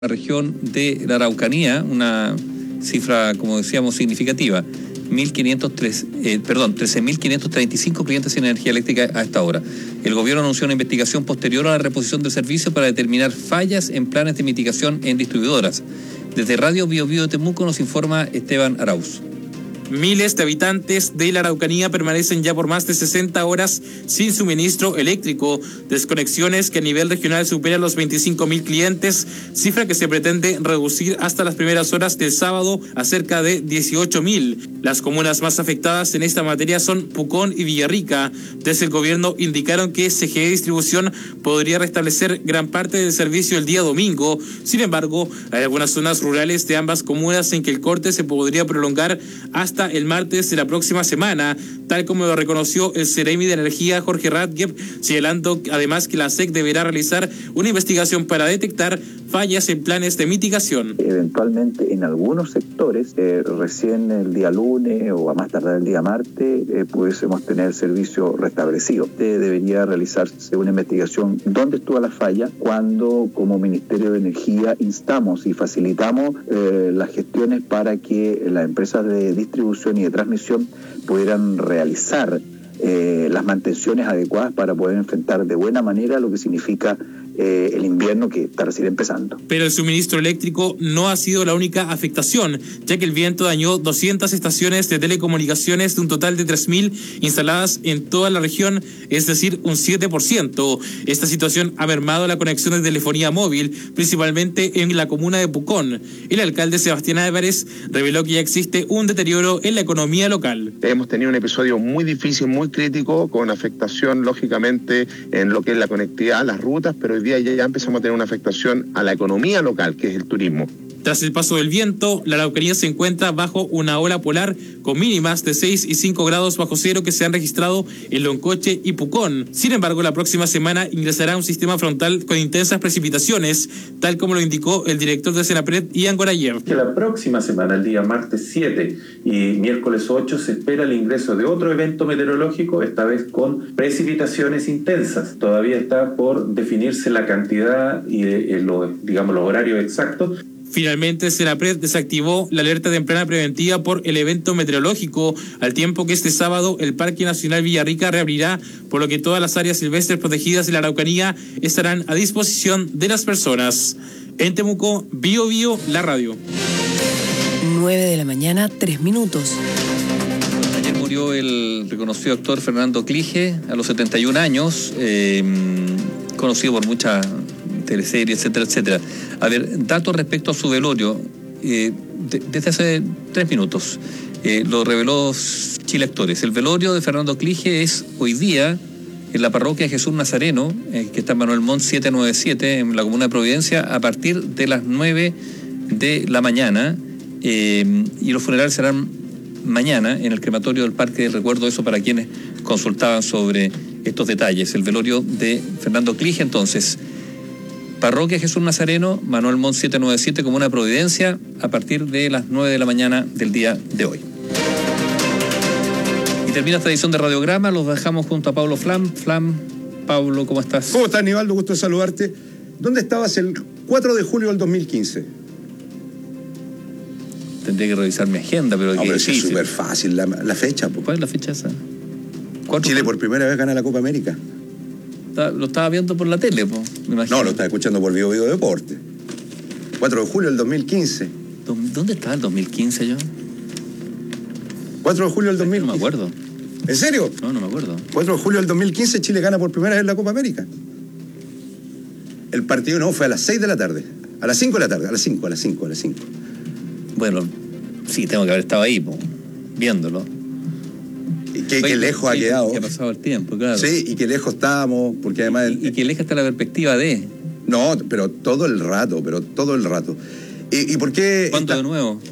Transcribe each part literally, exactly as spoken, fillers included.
La región de la Araucanía, una cifra, como decíamos, significativa, mil quinientos tres, eh, perdón, trece mil quinientos treinta y cinco clientes sin energía eléctrica a esta hora. El gobierno anunció una investigación posterior a la reposición del servicio para determinar fallas en planes de mitigación en distribuidoras. Desde Radio Bio Bio de Temuco nos informa Esteban Arauz. Miles de habitantes de la Araucanía permanecen ya por más de sesenta horas sin suministro eléctrico. Desconexiones que a nivel regional superan los veinticinco mil clientes, cifra que se pretende reducir hasta las primeras horas del sábado a cerca de dieciocho mil. Las comunas más afectadas en esta materia son Pucón y Villarrica. Desde el gobierno indicaron que C G E Distribución podría restablecer gran parte del servicio el día domingo. Sin embargo, hay algunas zonas rurales de ambas comunas en que el corte se podría prolongar hasta el martes de la próxima semana, tal como lo reconoció el Ceremi de Energía Jorge Radgeb, señalando además que la S E C deberá realizar una investigación para detectar fallas en planes de mitigación. Eventualmente en algunos sectores, eh, recién el día lunes o a más tardar el día martes, eh, pudiésemos tener el servicio restablecido. Eh, debería realizarse una investigación dónde estuvo la falla, cuando como Ministerio de Energía instamos y facilitamos eh, las gestiones para que las empresas de distribución y de transmisión pudieran realizar eh, las mantenciones adecuadas para poder enfrentar de buena manera lo que significa Eh, el invierno que está recién empezando. Pero el suministro eléctrico no ha sido la única afectación, ya que el viento dañó doscientas estaciones de telecomunicaciones de un total de tres mil instaladas en toda la región, es decir, un siete por ciento. Esta situación ha mermado la conexión de telefonía móvil, principalmente en la comuna de Pucón. El alcalde Sebastián Álvarez reveló que ya existe un deterioro en la economía local. Hemos tenido un episodio muy difícil, muy crítico, con afectación lógicamente en lo que es la conectividad, las rutas, pero hoy día ya, ya empezamos a tener una afectación a la economía local, que es el turismo. Tras el paso del viento, la Araucanía se encuentra bajo una ola polar con mínimas de seis y cinco grados bajo cero que se han registrado en Loncoche y Pucón. Sin embargo, la próxima semana ingresará un sistema frontal con intensas precipitaciones, tal como lo indicó el director de Senapred, Ian Gorayev. Que la próxima semana, el día martes siete y miércoles ocho, se espera el ingreso de otro evento meteorológico, esta vez con precipitaciones intensas. Todavía está por definirse la cantidad y eh, los, digamos, los horarios exactos. Finalmente, Senapred desactivó la alerta temprana preventiva por el evento meteorológico, al tiempo que este sábado el Parque Nacional Villarrica reabrirá, por lo que todas las áreas silvestres protegidas de la Araucanía estarán a disposición de las personas. En Temuco, Bio Bio, la radio. nueve de la mañana, tres minutos. Ayer murió el reconocido actor Fernando Clige a los setenta y un años, eh, conocido por muchas teleseries, etcétera, etcétera. A ver, datos respecto a su velorio, eh, de, desde hace tres minutos, eh, lo reveló Chile Actores. El velorio de Fernando Clige es hoy día en la parroquia Jesús Nazareno, eh, que está en Manuel Montt setecientos noventa y siete, en la comuna de Providencia, a partir de las nueve de la mañana, eh, y los funerales serán mañana en el crematorio del Parque del Recuerdo, eso para quienes consultaban sobre estos detalles. El velorio de Fernando Clige, entonces, Parroquia Jesús Nazareno, Manuel Montt setecientos noventa y siete, Comuna de Providencia, a partir de las nueve de la mañana del día de hoy. Y termina esta edición de Radiograma, los dejamos junto a Pablo Flam. Flam, Pablo, ¿cómo estás? ¿Cómo estás, Nivaldo? Gusto saludarte. ¿Dónde estabas el cuatro de julio del dos mil quince? Tendría que revisar mi agenda, pero... No, que pero sí, es súper fácil la, la fecha. Po. ¿Cuál es la fecha esa? Chile por primera vez gana la Copa América. Lo estaba viendo por la tele, po, me imagino. No, lo estaba escuchando por Bio Bio Deporte. cuatro de julio del dos mil quince. ¿Dónde estaba el dos mil quince yo? cuatro de julio del dos mil quince. No me acuerdo. ¿En serio? No, no me acuerdo. cuatro de julio del dos mil quince, Chile gana por primera vez la Copa América. El partido no, fue a las seis de la tarde. A las cinco de la tarde, a las cinco, a las cinco, a las cinco. Bueno, sí, tengo que haber estado ahí, po, viéndolo. Y qué, qué lejos ha quedado. Que ha pasado el tiempo, claro. Sí, y qué lejos estábamos, porque además... Y, y qué lejos está la perspectiva de... No, pero todo el rato, pero todo el rato. ¿Y, y por qué...? ¿Cuánto está... de nuevo?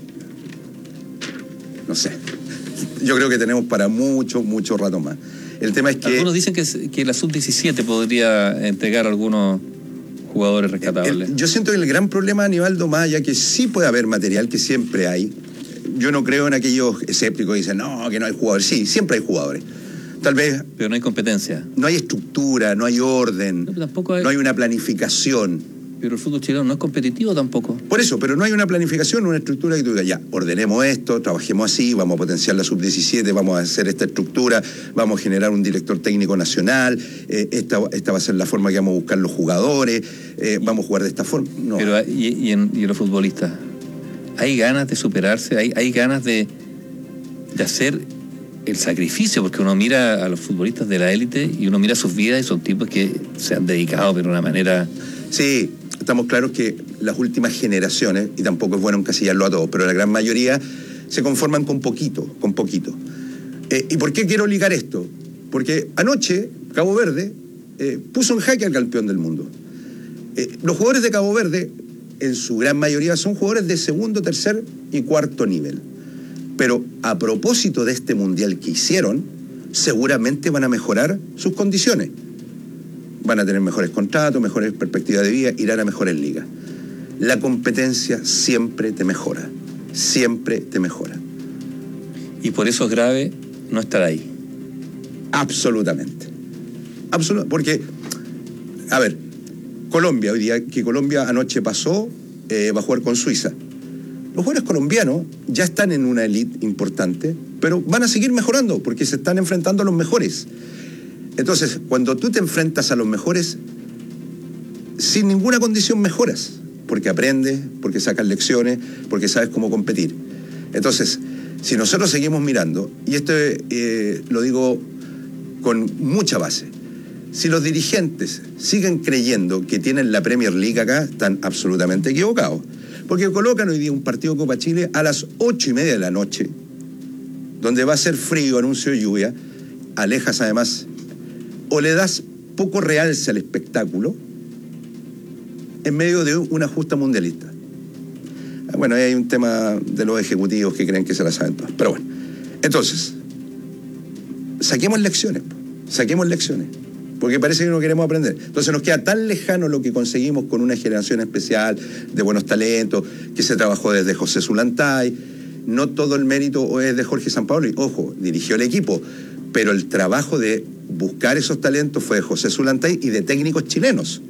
No sé. Yo creo que tenemos para mucho, mucho rato más. El tema es que... Algunos dicen que, que la sub diecisiete podría entregar algunos jugadores rescatables. El, yo siento que el gran problema, Aníbaldo, más allá que sí puede haber material, que siempre hay. Yo no creo en aquellos escépticos que dicen, no, que no hay jugadores. Sí, siempre hay jugadores. Tal vez... Pero no hay competencia. No hay estructura, no hay orden, no, tampoco hay... no hay una planificación. Pero el fútbol chileno no es competitivo tampoco. Por eso, pero no hay una planificación, una estructura que tú digas, ya, ordenemos esto, trabajemos así, vamos a potenciar la sub diecisiete, vamos a hacer esta estructura, vamos a generar un director técnico nacional, eh, esta, esta va a ser la forma que vamos a buscar los jugadores, eh, vamos a jugar de esta forma. No. Pero, ¿y, y, en, y en los futbolistas? ¿Hay ganas de superarse? ¿Hay, hay ganas de, de hacer el sacrificio? Porque uno mira a los futbolistas de la élite y uno mira sus vidas y son tipos que se han dedicado pero de una manera... Sí, estamos claros que las últimas generaciones, y tampoco es bueno encasillarlo a todos, pero la gran mayoría se conforman con poquito, con poquito. Eh, ¿Y por qué quiero ligar esto? Porque anoche Cabo Verde eh, puso en jaque al campeón del mundo. Eh, los jugadores de Cabo Verde, en su gran mayoría, son jugadores de segundo, tercer y cuarto nivel. Pero a propósito de este mundial que hicieron, seguramente van a mejorar sus condiciones. Van a tener mejores contratos, mejores perspectivas de vida, irán a mejores ligas. La competencia siempre te mejora, siempre te mejora. Y por eso es grave no estar ahí. Absolutamente. Absolutamente. Porque, a ver, Colombia, hoy día, que Colombia anoche pasó, eh, va a jugar con Suiza. Los jugadores colombianos ya están en una elite importante, pero van a seguir mejorando porque se están enfrentando a los mejores. Entonces, cuando tú te enfrentas a los mejores, sin ninguna condición mejoras, porque aprendes, porque sacas lecciones, porque sabes cómo competir. Entonces, si nosotros seguimos mirando, y esto eh, lo digo con mucha base, si los dirigentes siguen creyendo que tienen la Premier League acá, están absolutamente equivocados. Porque colocan hoy día un partido Copa Chile a las ocho y media de la noche, donde va a ser frío, anuncio de lluvia, alejas además... o le das poco realce al espectáculo en medio de una justa mundialista. Bueno, ahí hay un tema de los ejecutivos que creen que se la saben todas. Pero bueno, entonces, saquemos lecciones, saquemos lecciones, porque parece que no queremos aprender. Entonces nos queda tan lejano lo que conseguimos con una generación especial de buenos talentos, que se trabajó desde José Zulantay. No todo el mérito es de Jorge Sampaoli. Ojo, dirigió el equipo, pero el trabajo de buscar esos talentos fue de José Zulantay y de técnicos chilenos.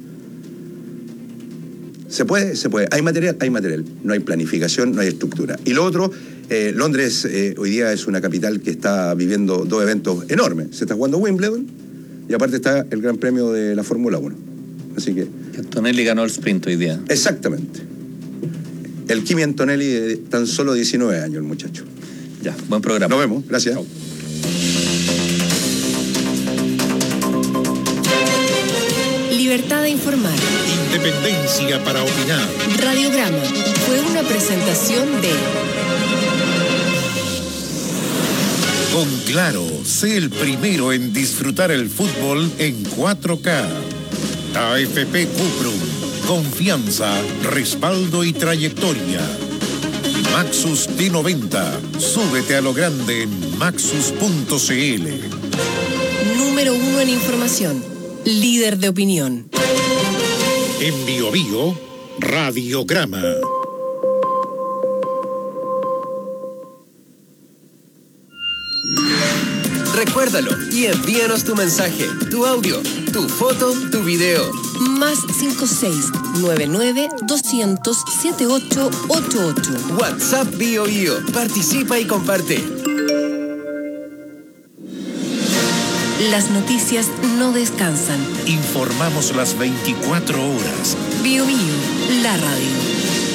¿Se puede? Se puede. ¿Hay material? Hay material. No hay planificación, no hay estructura. Y lo otro, eh, Londres eh, hoy día es una capital que está viviendo dos eventos enormes. Se está jugando Wimbledon y aparte está el Gran Premio de la Fórmula uno. Así que... Antonelli ganó el sprint hoy día. Exactamente. El Kimi Antonelli de tan solo diecinueve años, el muchacho. Ya, buen programa. Nos vemos. Gracias. Chau. Libertad de informar. Independencia para opinar. Radiograma fue una presentación de... Con Claro, sé el primero en disfrutar el fútbol en cuatro K. A F P Cuprum, confianza, respaldo y trayectoria. Maxus T noventa, súbete a lo grande en maxus punto c l. Número uno en información, líder de opinión. En Bio Bio, Radiograma. Recuérdalo y envíanos tu mensaje, tu audio, tu foto, tu video. Más cinco seis nueve nueve dos cero cero siete ocho ocho ocho. WhatsApp Bio Bio. Participa y comparte. Las noticias no descansan. Informamos las veinticuatro horas. Bio Bio, la radio.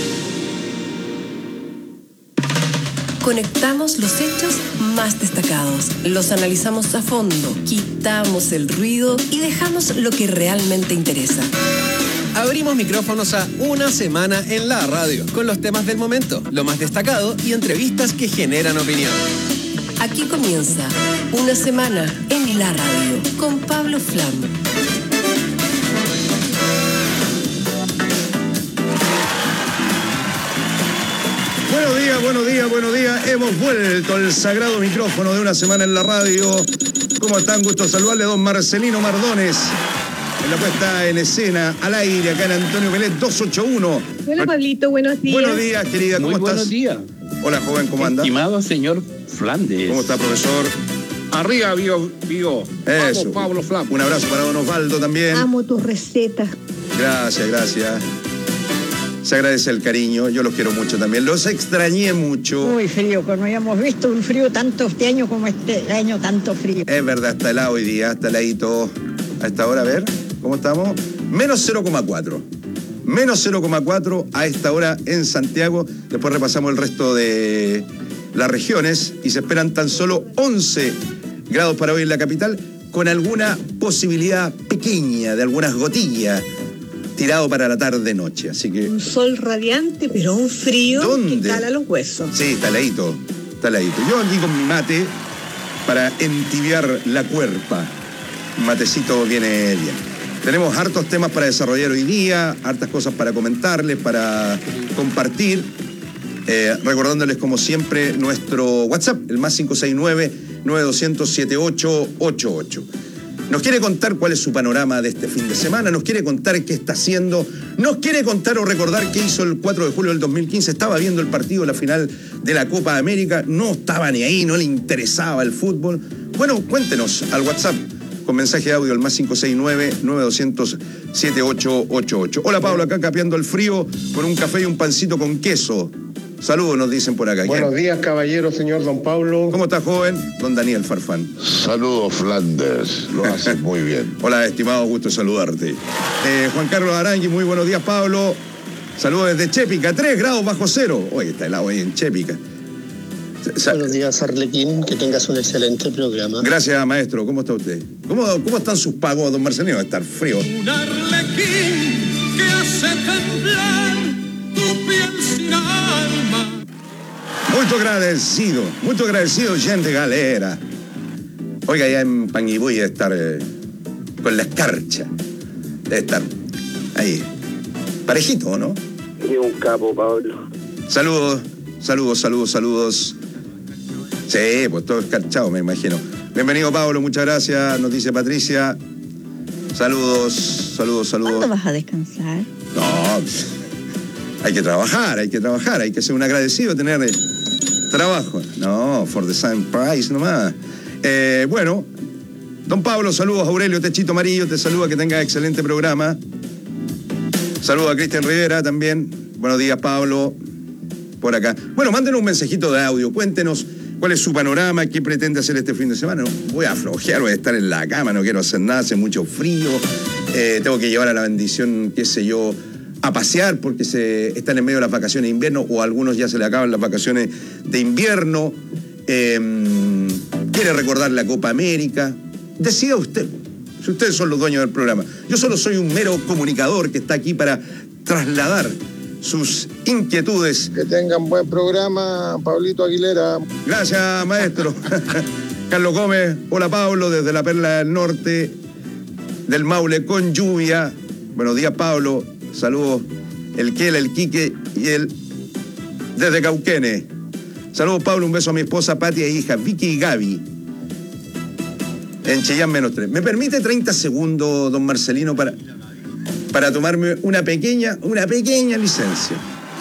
Conectamos los hechos más destacados, los analizamos a fondo, quitamos el ruido y dejamos lo que realmente interesa. Abrimos micrófonos a Una Semana en la Radio, con los temas del momento, lo más destacado y entrevistas que generan opinión. Aquí comienza Una Semana en la Radio, con Pablo Flam. Buenos días, buenos días, buenos días. Hemos vuelto al sagrado micrófono de Una Semana en la Radio. ¿Cómo están? Gusto saludarle a don Marcelino Mardones. En la puesta en escena, al aire, acá en Antonio Pelé dos ocho uno. Hola, Pablito, buenos días. Buenos días, querida, ¿cómo Muy estás? buenos días. Hola, joven, ¿cómo anda? Estimado señor Flandes. ¿Cómo está, profesor? Arriba, Bio, Bio. Eso. Vamos, Pablo Flam. Un abrazo para don Osvaldo también. Amo tus recetas. Gracias, gracias. Se agradece el cariño, yo los quiero mucho también. Los extrañé mucho. Muy frío, como habíamos visto un frío tanto este año como este año tanto frío. Es verdad, está helado hoy día, está heladito. A esta hora, a ver, ¿cómo estamos? Menos cero coma cuatro. Menos cero coma cuatro a esta hora en Santiago. Después repasamos el resto de las regiones y se esperan tan solo once grados para hoy en la capital, con alguna posibilidad pequeña de algunas gotillas tirado para la tarde-noche, así que... Un sol radiante, pero un frío ¿Dónde? que cala los huesos. Sí, está heladito, está heladito. Yo aquí con mi mate para entibiar la cuerpa. Matecito viene bien. Tenemos hartos temas para desarrollar hoy día, hartas cosas para comentarles, para compartir. Eh, recordándoles, como siempre, nuestro WhatsApp, el más cinco seis nueve, nueve dos cero cero, siete ocho ocho ocho. Nos quiere contar cuál es su panorama de este fin de semana, nos quiere contar qué está haciendo, nos quiere contar o recordar qué hizo el cuatro de julio del dos mil quince. Estaba viendo el partido, la final de la Copa América, no estaba ni ahí, no le interesaba el fútbol. Bueno, cuéntenos al WhatsApp con mensaje de audio al más cinco seis nueve, nueve dos cero cero, siete ocho ocho ocho. Hola Pablo, acá capeando el frío con un café y un pancito con queso. Saludos, nos dicen por acá. Buenos días, caballero, señor don Pablo. ¿Cómo está, joven? Don Daniel Farfán. Saludos, Flanders. Lo haces muy bien. Hola, estimado, gusto saludarte. Eh, Juan Carlos Arangui, muy buenos días, Pablo. Saludos desde Chépica, tres grados bajo cero. Oye, está helado ahí en Chépica. Sa buenos días, Arlequín. Que tengas un excelente programa. Gracias, maestro. ¿Cómo está usted? ¿Cómo, cómo están sus pagos, don Marcelino? Estar frío. Un arlequín que hace temblar tu piel sin alma. Muy agradecido, muy agradecido, gente galera. Oiga, allá en Panguipulli debe estar eh, con la escarcha. Debe estar ahí, parejito, ¿no? Y un capo, Pablo. Saludos, saludos, saludos, saludos. Sí, pues todo escarchado, me imagino. Bienvenido, Pablo, muchas gracias, nos dice Patricia. Saludos, saludos, saludos. ¿Cuándo vas a descansar? No, hay que trabajar, hay que trabajar, hay que ser un agradecido, tener eh, trabajo. No, for the same price nomás. Eh, bueno, don Pablo, saludos. Aurelio Techito Amarillo te saluda, que tenga excelente programa. Saludos a Cristian Rivera también. Buenos días, Pablo, por acá. Bueno, mándenos un mensajito de audio, cuéntenos cuál es su panorama, qué pretende hacer este fin de semana. No, voy a flojear, voy a estar en la cama, no quiero hacer nada, hace mucho frío. Eh, tengo que llevar a la bendición, qué sé yo, a pasear porque se están en medio de las vacaciones de invierno, o a algunos ya se le acaban las vacaciones de invierno. Eh, quiere recordar la Copa América. Decida usted, si ustedes son los dueños del programa. Yo solo soy un mero comunicador que está aquí para trasladar sus inquietudes. Que tengan buen programa, Pablito Aguilera. Gracias, maestro. Carlos Gómez, hola Pablo, desde la Perla del Norte, del Maule con lluvia. Buenos días, Pablo. Saludos, el Kel, el Quique y el desde Cauquenes. Saludos, Pablo, un beso a mi esposa Pati e hija, Vicky y Gaby. En Chillán menos tres. ¿Me permite treinta segundos, don Marcelino, para, para tomarme una pequeña, una pequeña licencia?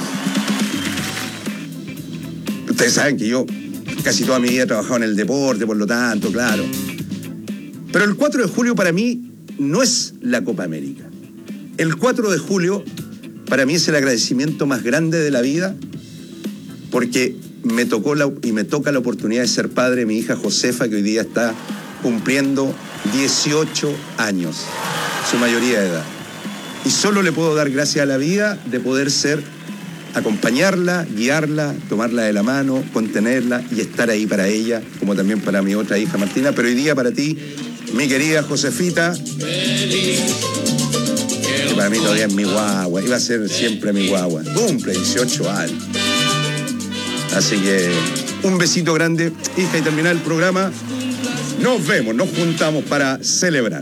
Ustedes saben que yo casi toda mi vida he trabajado en el deporte, por lo tanto, claro. Pero el cuatro de julio para mí no es la Copa América. El cuatro de julio para mí es el agradecimiento más grande de la vida, porque me tocó la, y me toca la oportunidad de ser padre de mi hija Josefa, que hoy día está cumpliendo dieciocho años, su mayoría de edad. Y solo le puedo dar gracias a la vida de poder ser, acompañarla, guiarla, tomarla de la mano, contenerla y estar ahí para ella, como también para mi otra hija Martina. Pero hoy día para ti, mi querida Josefita, que para mí todavía es mi guagua, iba a ser siempre mi guagua. Cumple dieciocho años. Así que un besito grande, hija, y terminar el programa. Nos vemos, nos juntamos para celebrar.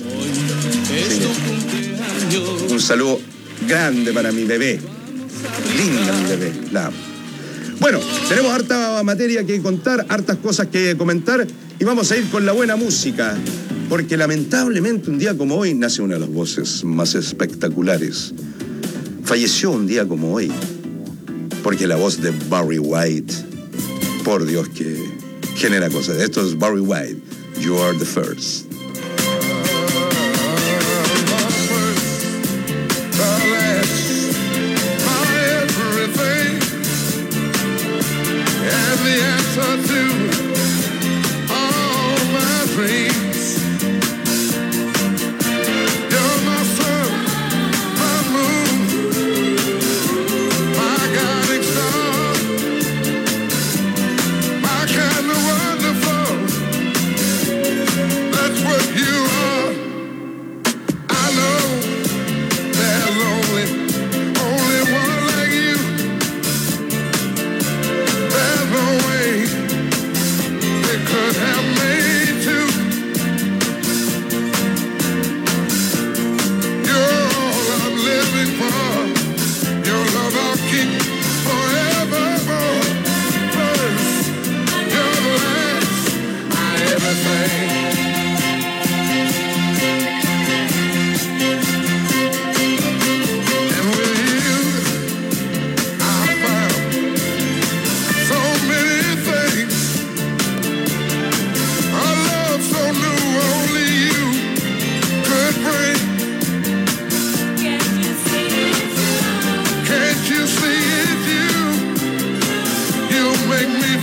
Un saludo grande para mi bebé. Linda mi bebé, la amo. Bueno, tenemos harta materia que contar, hartas cosas que comentar, y vamos a ir con la buena música, porque lamentablemente un día como hoy nace una de las voces más espectaculares. Falleció un día como hoy, porque la voz de Barry White, por Dios que genera cosas. Esto es Barry White, You Are the First. My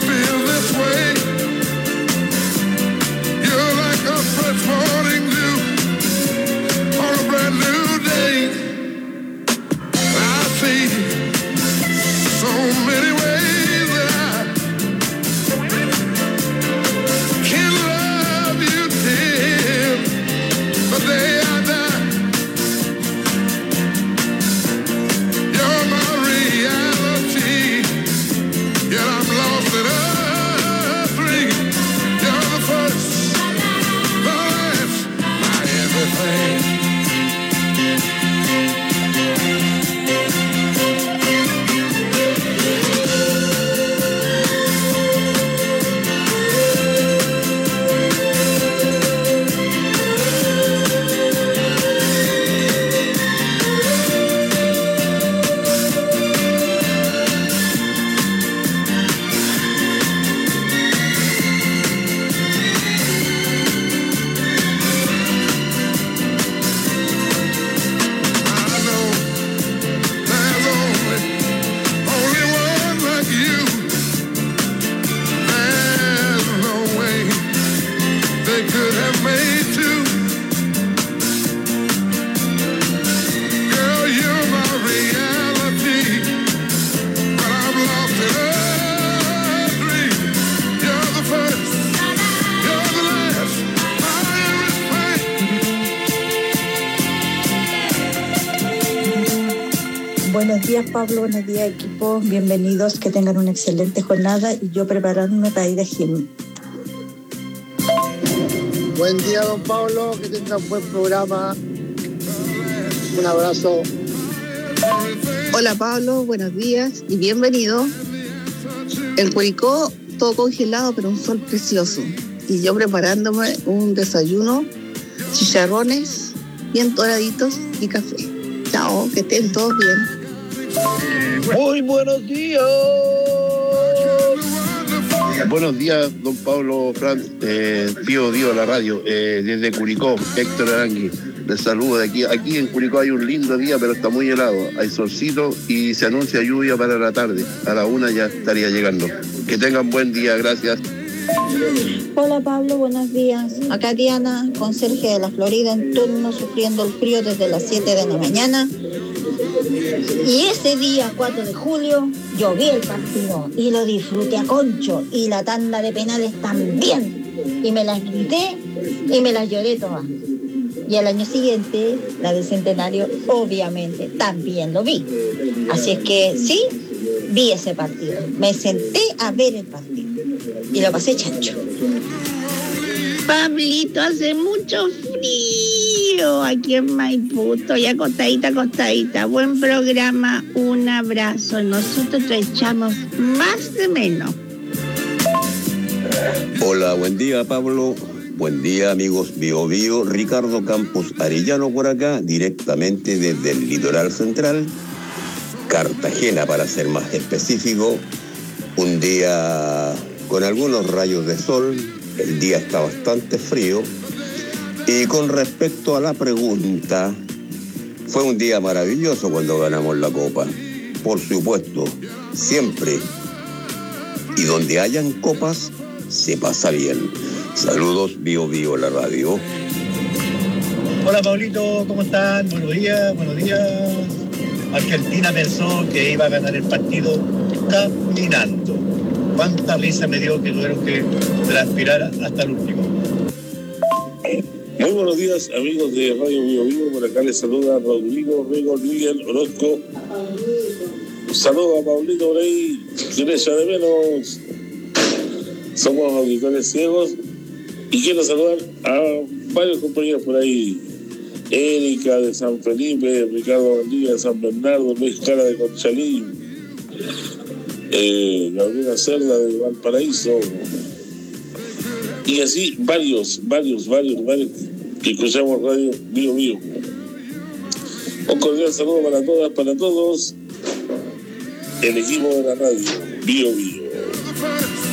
feel this way. You're like a fresh morning dew on a brand new day. I see so many ways that I can love you till the day I die. You're my reality, yet I'm lost in a dream. You're the first, the last, my everything. Buenos días, Pablo. Buenos días, equipo. Bienvenidos. Que tengan una excelente jornada y yo preparándome para ir a gym. Buen día, don Pablo. Que tenga un buen programa. Un abrazo. Hola, Pablo. Buenos días y bienvenido. En Curicó, todo congelado, pero un sol precioso. Y yo preparándome un desayuno, chicharrones bien doraditos y café. Chao, que estén todos bien. Muy buenos días. Buenos días, don Pablo Fran, eh, Pío Dio, la radio, eh, desde Curicó, Héctor Arangui. Les saludo de aquí. Aquí en Curicó hay un lindo día, pero está muy helado. Hay solcito y se anuncia lluvia para la tarde. A la una ya estaría llegando. Que tengan buen día, gracias. Hola, Pablo, buenos días. Acá Diana, conserje de la Florida, en turno, sufriendo el frío desde las siete de la mañana. Y ese día, cuatro de julio, yo vi el partido y lo disfruté a concho. Y la tanda de penales también. Y me las grité y me las lloré todas. Y al año siguiente, la del centenario, obviamente, también lo vi. Así es que sí, vi ese partido. Me senté a ver el partido. Y lo pasé chancho. Pablito, hace mucho frío aquí en Maipú. Estoy acostadita, acostadita. Buen programa, un abrazo. Nosotros te echamos más de menos. Hola, buen día, Pablo. Buen día, amigos Bio Bio. Ricardo Campos Arellano por acá, directamente desde el litoral central, Cartagena para ser más específico. Un día con algunos rayos de sol, el día está bastante frío. Y con respecto a la pregunta, fue un día maravilloso cuando ganamos la Copa. Por supuesto, siempre. Y donde hayan copas, se pasa bien. Saludos, Bio Bio, la radio. Hola, Pablito, ¿cómo están? Buenos días, buenos días. Argentina pensó que iba a ganar el partido caminando. Cuánta risa me dio que tuvieron que transpirar hasta el último. Muy buenos días, amigos de Radio Bio Bio. Por acá les saluda Rodrigo Rego Miguel Orozco. Un saludo a Pablito por ahí, que le echa de menos. Somos auditores ciegos y quiero saludar a varios compañeros por ahí. Erika de San Felipe, Ricardo Valdivia de San Bernardo, Luis Cara de Conchalí, eh, Gabriela Cerda de Valparaíso, y así varios, varios, varios, varios que escuchamos Radio Bio Bio. Un cordial saludo para todas, para todos, el equipo de la radio Bio Bio.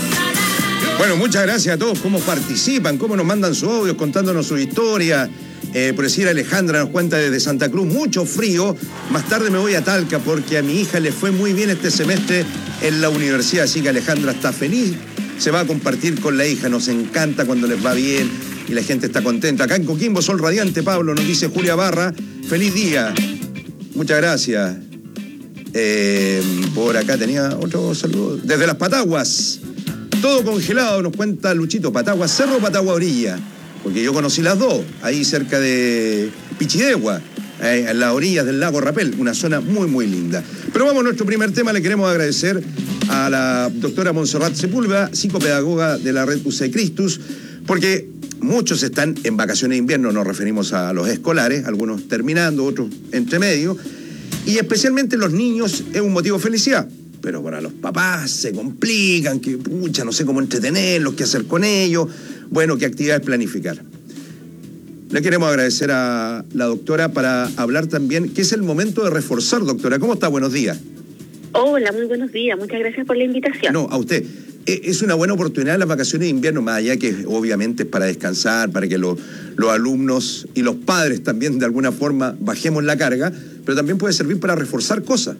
Bueno, muchas gracias a todos, cómo participan, cómo nos mandan sus audios contándonos su historia. Eh, por decir, Alejandra nos cuenta desde Santa Cruz, mucho frío. Más tarde me voy a Talca porque a mi hija le fue muy bien este semestre en la universidad. Así que Alejandra está feliz, se va a compartir con la hija. Nos encanta cuando les va bien y la gente está contenta. Acá en Coquimbo, sol radiante, Pablo, nos dice Julia Barra. Feliz día. Muchas gracias. Eh, por acá tenía otro saludo. Desde las Pataguas. Todo congelado, nos cuenta Luchito. Patagua Cerro, Patagua Orilla. Porque yo conocí las dos, ahí cerca de Pichidegua, eh, en las orillas del lago Rapel, una zona muy, muy linda. Pero vamos a nuestro primer tema. Le queremos agradecer a la doctora Montserrat Sepúlveda, psicopedagoga de la red U C Christus, porque muchos están en vacaciones de invierno, nos referimos a los escolares, algunos terminando, otros entre medio, y especialmente los niños es un motivo de felicidad. Pero para los papás se complican, que pucha, no sé cómo entretenerlos, qué hacer con ellos, bueno, qué actividades planificar. Le queremos agradecer a la doctora para hablar también, que es el momento de reforzar, doctora. ¿Cómo está? Buenos días. Hola, muy buenos días. Muchas gracias por la invitación. No, a usted. Es una buena oportunidad las vacaciones de invierno, más allá que obviamente es para descansar, para que los, los alumnos y los padres también de alguna forma bajemos la carga, pero también puede servir para reforzar cosas.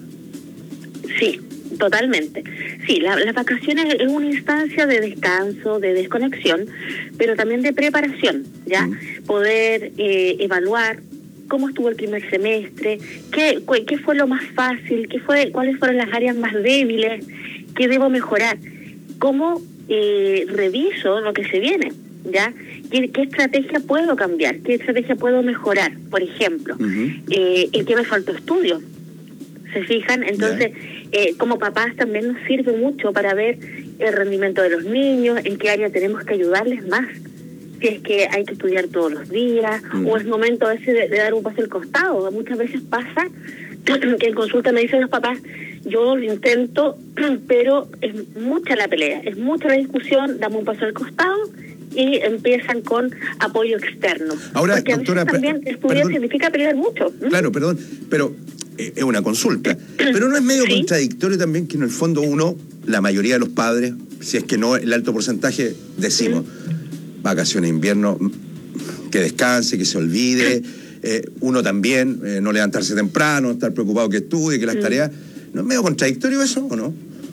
Sí, totalmente. Sí, la, las vacaciones es una instancia de descanso, de desconexión, pero también de preparación, ¿ya? Mm. Poder eh, evaluar cómo estuvo el primer semestre, qué, qué fue lo más fácil, qué fue, cuáles fueron las áreas más débiles, qué debo mejorar, cómo eh, reviso lo que se viene, ¿ya? ¿Qué, qué estrategia puedo cambiar? ¿Qué estrategia puedo mejorar? Por ejemplo, uh-huh. eh, ¿en qué me faltó estudio? ¿Se fijan? Entonces, eh, como papás también nos sirve mucho para ver el rendimiento de los niños, en qué área tenemos que ayudarles más. Si es que hay que estudiar todos los días, mm. o es momento a veces de, de dar un paso al costado. Muchas veces pasa que en consulta me dicen los papás, yo lo intento, pero es mucha la pelea, es mucha la discusión, damos un paso al costado y empiezan con apoyo externo. Ahora, porque doctora, a veces también estudiar perdón, significa pelear mucho. ¿Mm? Claro, perdón, pero eh, es una consulta. Pero no es medio ¿Sí? contradictorio también que en el fondo uno, la mayoría de los padres, si es que no el alto porcentaje, decimos, ¿Mm? vacaciones de invierno, que descanse, que se olvide, eh, uno también, eh, no levantarse temprano, estar preocupado que estudie, que las ¿Mm? tareas... ¿No es medio contradictorio eso o no?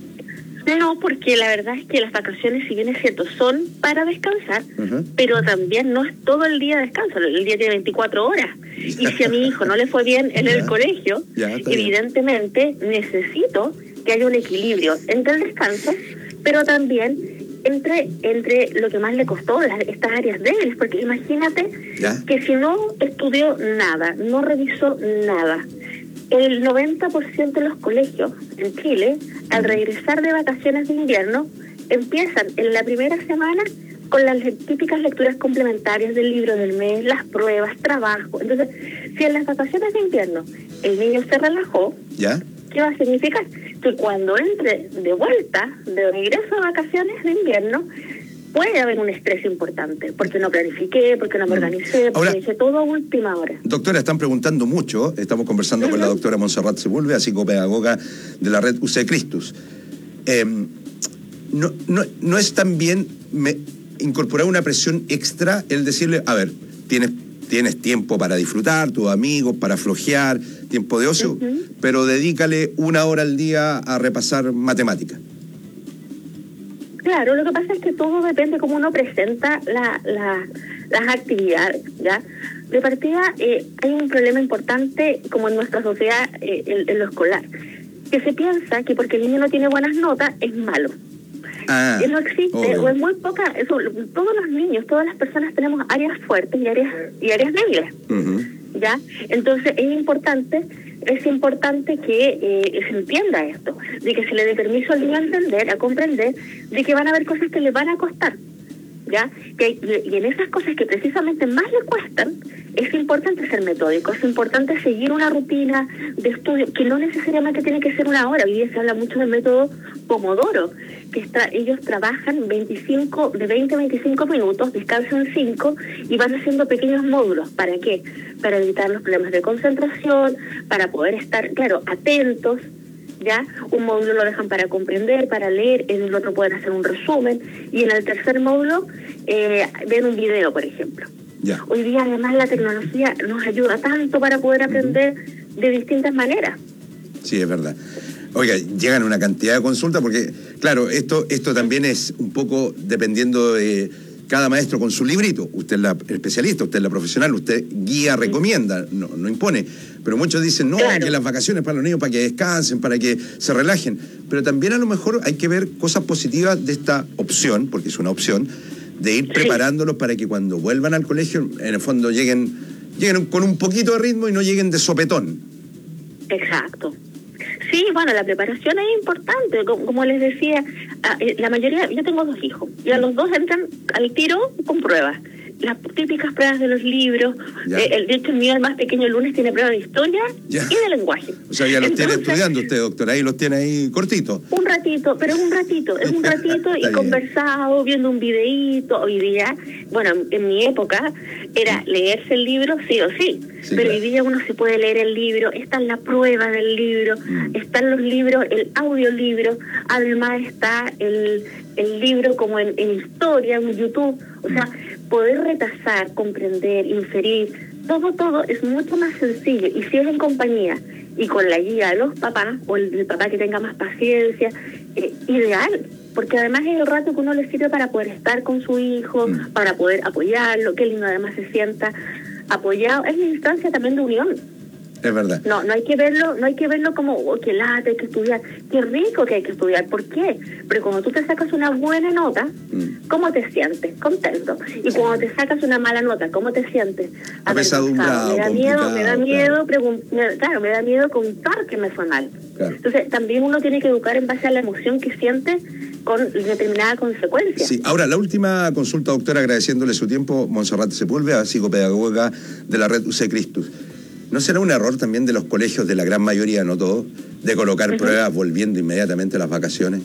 No, porque la verdad es que las vacaciones, si bien es cierto, son para descansar, uh-huh. pero también no es todo el día de descanso, el día tiene veinticuatro horas. Y si a mi hijo no le fue bien en el colegio, ya, evidentemente bien. necesito que haya un equilibrio entre el descanso, pero también entre entre lo que más le costó, las, estas áreas débiles, porque imagínate ¿Ya? que si no estudió nada, no revisó nada, el noventa por ciento de los colegios en Chile, al regresar de vacaciones de invierno, empiezan en la primera semana con las típicas lecturas complementarias del libro del mes, las pruebas, trabajo. Entonces, si en las vacaciones de invierno el niño se relajó, ¿Ya? ¿qué va a significar? Que cuando entre de vuelta, de regreso a vacaciones de invierno, puede haber un estrés importante, porque no planifiqué, porque no me organicé, porque Ahora, hice todo a última hora. Doctora, están preguntando mucho, estamos conversando uh-huh. con la doctora Montserrat Sepúlveda, psicopedagoga de la red U C Christus. Eh, no, no, no es también me, incorporar una presión extra el decirle, a ver, tienes, tienes tiempo para disfrutar, tus amigos, para flojear, tiempo de ocio, uh-huh. pero dedícale una hora al día a repasar matemáticas. Claro, lo que pasa es que todo depende cómo uno presenta la, la, las actividades, ¿ya? De partida, eh, hay un problema importante, como en nuestra sociedad, eh, en, en lo escolar, que se piensa que porque el niño no tiene buenas notas, es malo. Ah, y no existe, obvio. O es muy poca, eso, todos los niños, todas las personas tenemos áreas fuertes y áreas, y áreas débiles, uh-huh. ¿ya? Entonces, es importante... Es importante que eh, se entienda esto, de que se le dé permiso al niño a entender, a comprender, de que van a haber cosas que le van a costar, ¿ya? Que, y en esas cosas que precisamente más le cuestan, es importante ser metódico, es importante seguir una rutina de estudio, que no necesariamente tiene que ser una hora. Hoy día se habla mucho del método Pomodoro, que está, ellos trabajan veinticinco, de veinte a veinticinco minutos, descansan cinco y van haciendo pequeños módulos. ¿Para qué? Para evitar los problemas de concentración, para poder estar, claro, atentos, ¿ya? Un módulo lo dejan para comprender, para leer, en el otro pueden hacer un resumen, y en el tercer módulo eh, ven un video, por ejemplo, Ya. Hoy día además la tecnología nos ayuda tanto para poder aprender uh-huh. de distintas maneras. Sí, es verdad. Oiga, llegan una cantidad de consultas porque, claro, esto, esto también es un poco dependiendo de cada maestro con su librito. Usted es la especialista, usted es la profesional, usted guía, recomienda, no, no impone. Pero muchos dicen, no, claro. que las vacaciones para los niños, para que descansen, para que se relajen. Pero también a lo mejor hay que ver cosas positivas de esta opción, porque es una opción, de ir sí. preparándolos para que cuando vuelvan al colegio, en el fondo lleguen, lleguen con un poquito de ritmo y no lleguen de sopetón. Exacto. Sí, bueno, la preparación es importante, como, como les decía, la mayoría, yo tengo dos hijos, y a los dos entran al tiro con pruebas, las típicas pruebas de los libros, eh, el, de hecho el mío, el más pequeño, el lunes tiene prueba de historia ya. y de lenguaje. O sea, ya los Entonces, tiene estudiando usted, doctora, ahí los tiene ahí cortitos. Un ratito, pero es un ratito, es un ratito y conversado, viendo un videíto. Hoy día, bueno, en mi época era leerse el libro sí o sí, sí pero claro. hoy día uno se puede leer el libro, está en la prueba del libro, mm. están los libros, el audiolibro, además está el, el libro como en, en historia, en YouTube, o sea, poder retasar, comprender, inferir, todo, todo es mucho más sencillo. Y si es en compañía y con la guía de los papás, o el, el papá que tenga más paciencia, eh, ideal, porque además es el rato que uno le sirve para poder estar con su hijo, mm. para poder apoyarlo, que lindo además se sienta apoyado, es una instancia también de unión. Es verdad. No, no hay que verlo, no hay que verlo como, oh, qué lata, hay que estudiar, qué rico que hay que estudiar, ¿por qué? Pero cuando tú te sacas una buena nota, mm. ¿cómo te sientes? Contento. Y cuando te sacas una mala nota, ¿cómo te sientes? Apesadumbrado, me da miedo, me da miedo, pregun- me, claro, me da miedo contar que me fue mal. Claro. Entonces, también uno tiene que educar en base a la emoción que siente con determinada consecuencia. Sí, ahora, la última consulta, doctora, agradeciéndole su tiempo, Montserrat Sepúlveda, psicopedagoga de la red U C Christus. ¿No será un error también de los colegios, de la gran mayoría, no todos, de colocar uh-huh. pruebas volviendo inmediatamente a las vacaciones?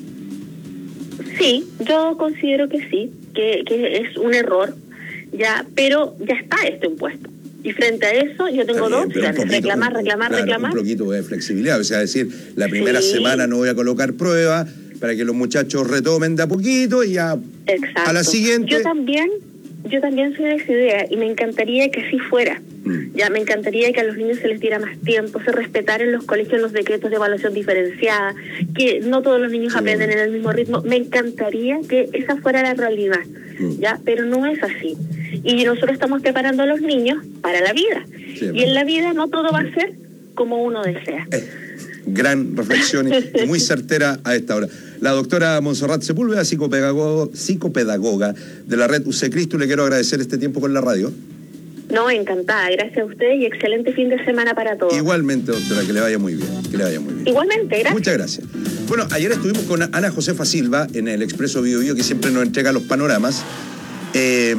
Sí, yo considero que sí, que, que es un error, ya, pero ya está esto impuesto. Y frente a eso, yo tengo bien, dos opciones, poquito, reclamar, un, reclamar, claro, reclamar. Un poquito de flexibilidad, o sea, decir, la primera sí. semana no voy a colocar pruebas para que los muchachos retomen de a poquito y ya Exacto. a la siguiente... Yo también, yo también soy de esa idea y me encantaría que así fuera. Ya me encantaría que a los niños se les diera más tiempo, se respetaran en los colegios los decretos de evaluación diferenciada, que no todos los niños sí, aprenden en el mismo ritmo. Me encantaría que esa fuera la realidad, mm. ya, pero no es así. Y nosotros estamos preparando a los niños para la vida. Sí, y en la vida no todo va a ser como uno desea. Eh, gran reflexión y muy certera a esta hora. La doctora Montserrat Sepúlveda, psicopedagoga, psicopedagoga de la red U C Christus, le quiero agradecer este tiempo con la radio. No, encantada. Gracias a usted y excelente fin de semana para todos. Igualmente, doctora, que le vaya muy bien. Que le vaya muy bien. Igualmente, gracias. Muchas gracias. Bueno, ayer estuvimos con Ana Josefa Silva en el Expreso Bio Bio, que siempre nos entrega los panoramas. Eh,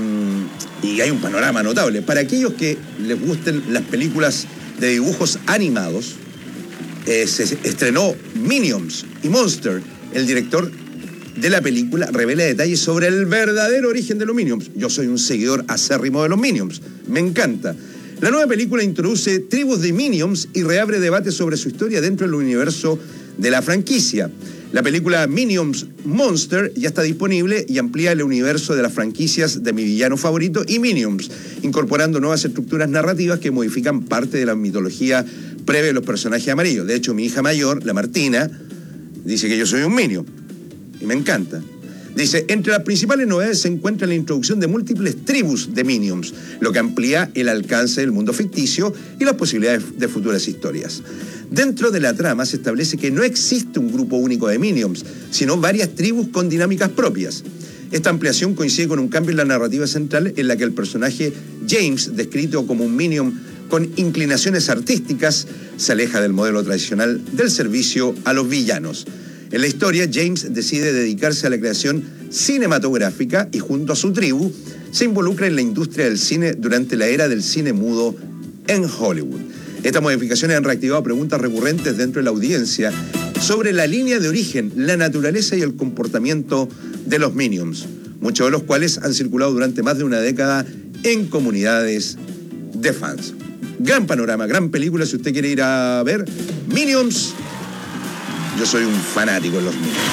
y hay un panorama notable. Para aquellos que les gusten las películas de dibujos animados, eh, se estrenó Minions y Monster. El director de la película revela detalles sobre el verdadero origen de los Minions. Yo soy un seguidor acérrimo de los Minions. Me encanta. La nueva película introduce tribus de Minions y reabre debates sobre su historia dentro del universo de la franquicia. La película Minions Monster ya está disponible y amplía el universo de las franquicias de Mi Villano Favorito y Minions, incorporando nuevas estructuras narrativas que modifican parte de la mitología previa de los personajes amarillos. De hecho, mi hija mayor, la Martina, dice que yo soy un Minion. Y me encanta. Dice, entre las principales novedades se encuentra la introducción de múltiples tribus de Minions, lo que amplía el alcance del mundo ficticio y las posibilidades de futuras historias. Dentro de la trama se establece que no existe un grupo único de Minions, sino varias tribus con dinámicas propias. Esta ampliación coincide con un cambio en la narrativa central en la que el personaje James, descrito como un Minion con inclinaciones artísticas, se aleja del modelo tradicional del servicio a los villanos. En la historia, James decide dedicarse a la creación cinematográfica y junto a su tribu se involucra en la industria del cine durante la era del cine mudo en Hollywood. Estas modificaciones han reactivado preguntas recurrentes dentro de la audiencia sobre la línea de origen, la naturaleza y el comportamiento de los Minions, muchos de los cuales han circulado durante más de una década en comunidades de fans. Gran panorama, gran película, si usted quiere ir a ver Minions. Yo soy un fanático de los Minions.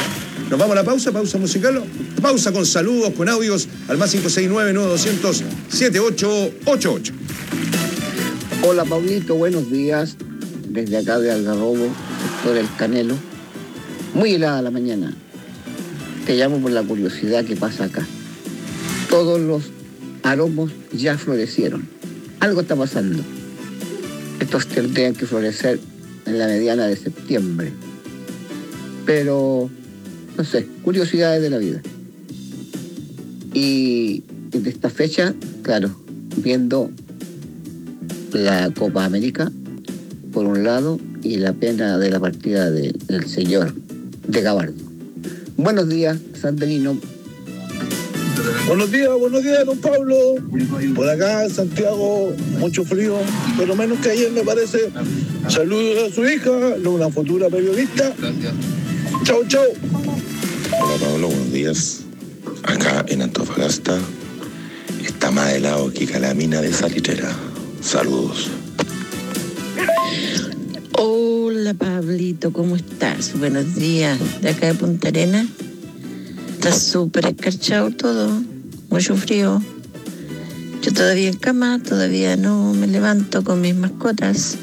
Nos vamos a la pausa, pausa musical, pausa con saludos, con audios al más cinco seis nueve, nueve dos cero cero, siete ocho ocho ocho. Hola Pablito, buenos días. Desde acá de Algarrobo, sector El Canelo. Muy helada la mañana. Te llamo por la curiosidad que pasa acá. Todos los aromos ya florecieron. Algo está pasando. Estos tendrían que florecer en la mediana de septiembre. Pero, no sé, curiosidades de la vida. Y de esta fecha, claro, viendo la Copa América, por un lado, y la pena de la partida de, del señor de Gabardo. Buenos días, Sandrino. Buenos días, buenos días, don Pablo. Por acá en Santiago, mucho frío, pero menos que ayer me parece. Saludos a su hija, una futura periodista. Chau, chau. Hola Pablo, buenos días. Acá en Antofagasta está más helado que Calamina de Salitrera. Saludos. Hola Pablito, ¿cómo estás? Buenos días. De acá de Punta Arenas. Está súper escarchado todo, mucho frío. Yo todavía en cama, todavía no me levanto con mis mascotas.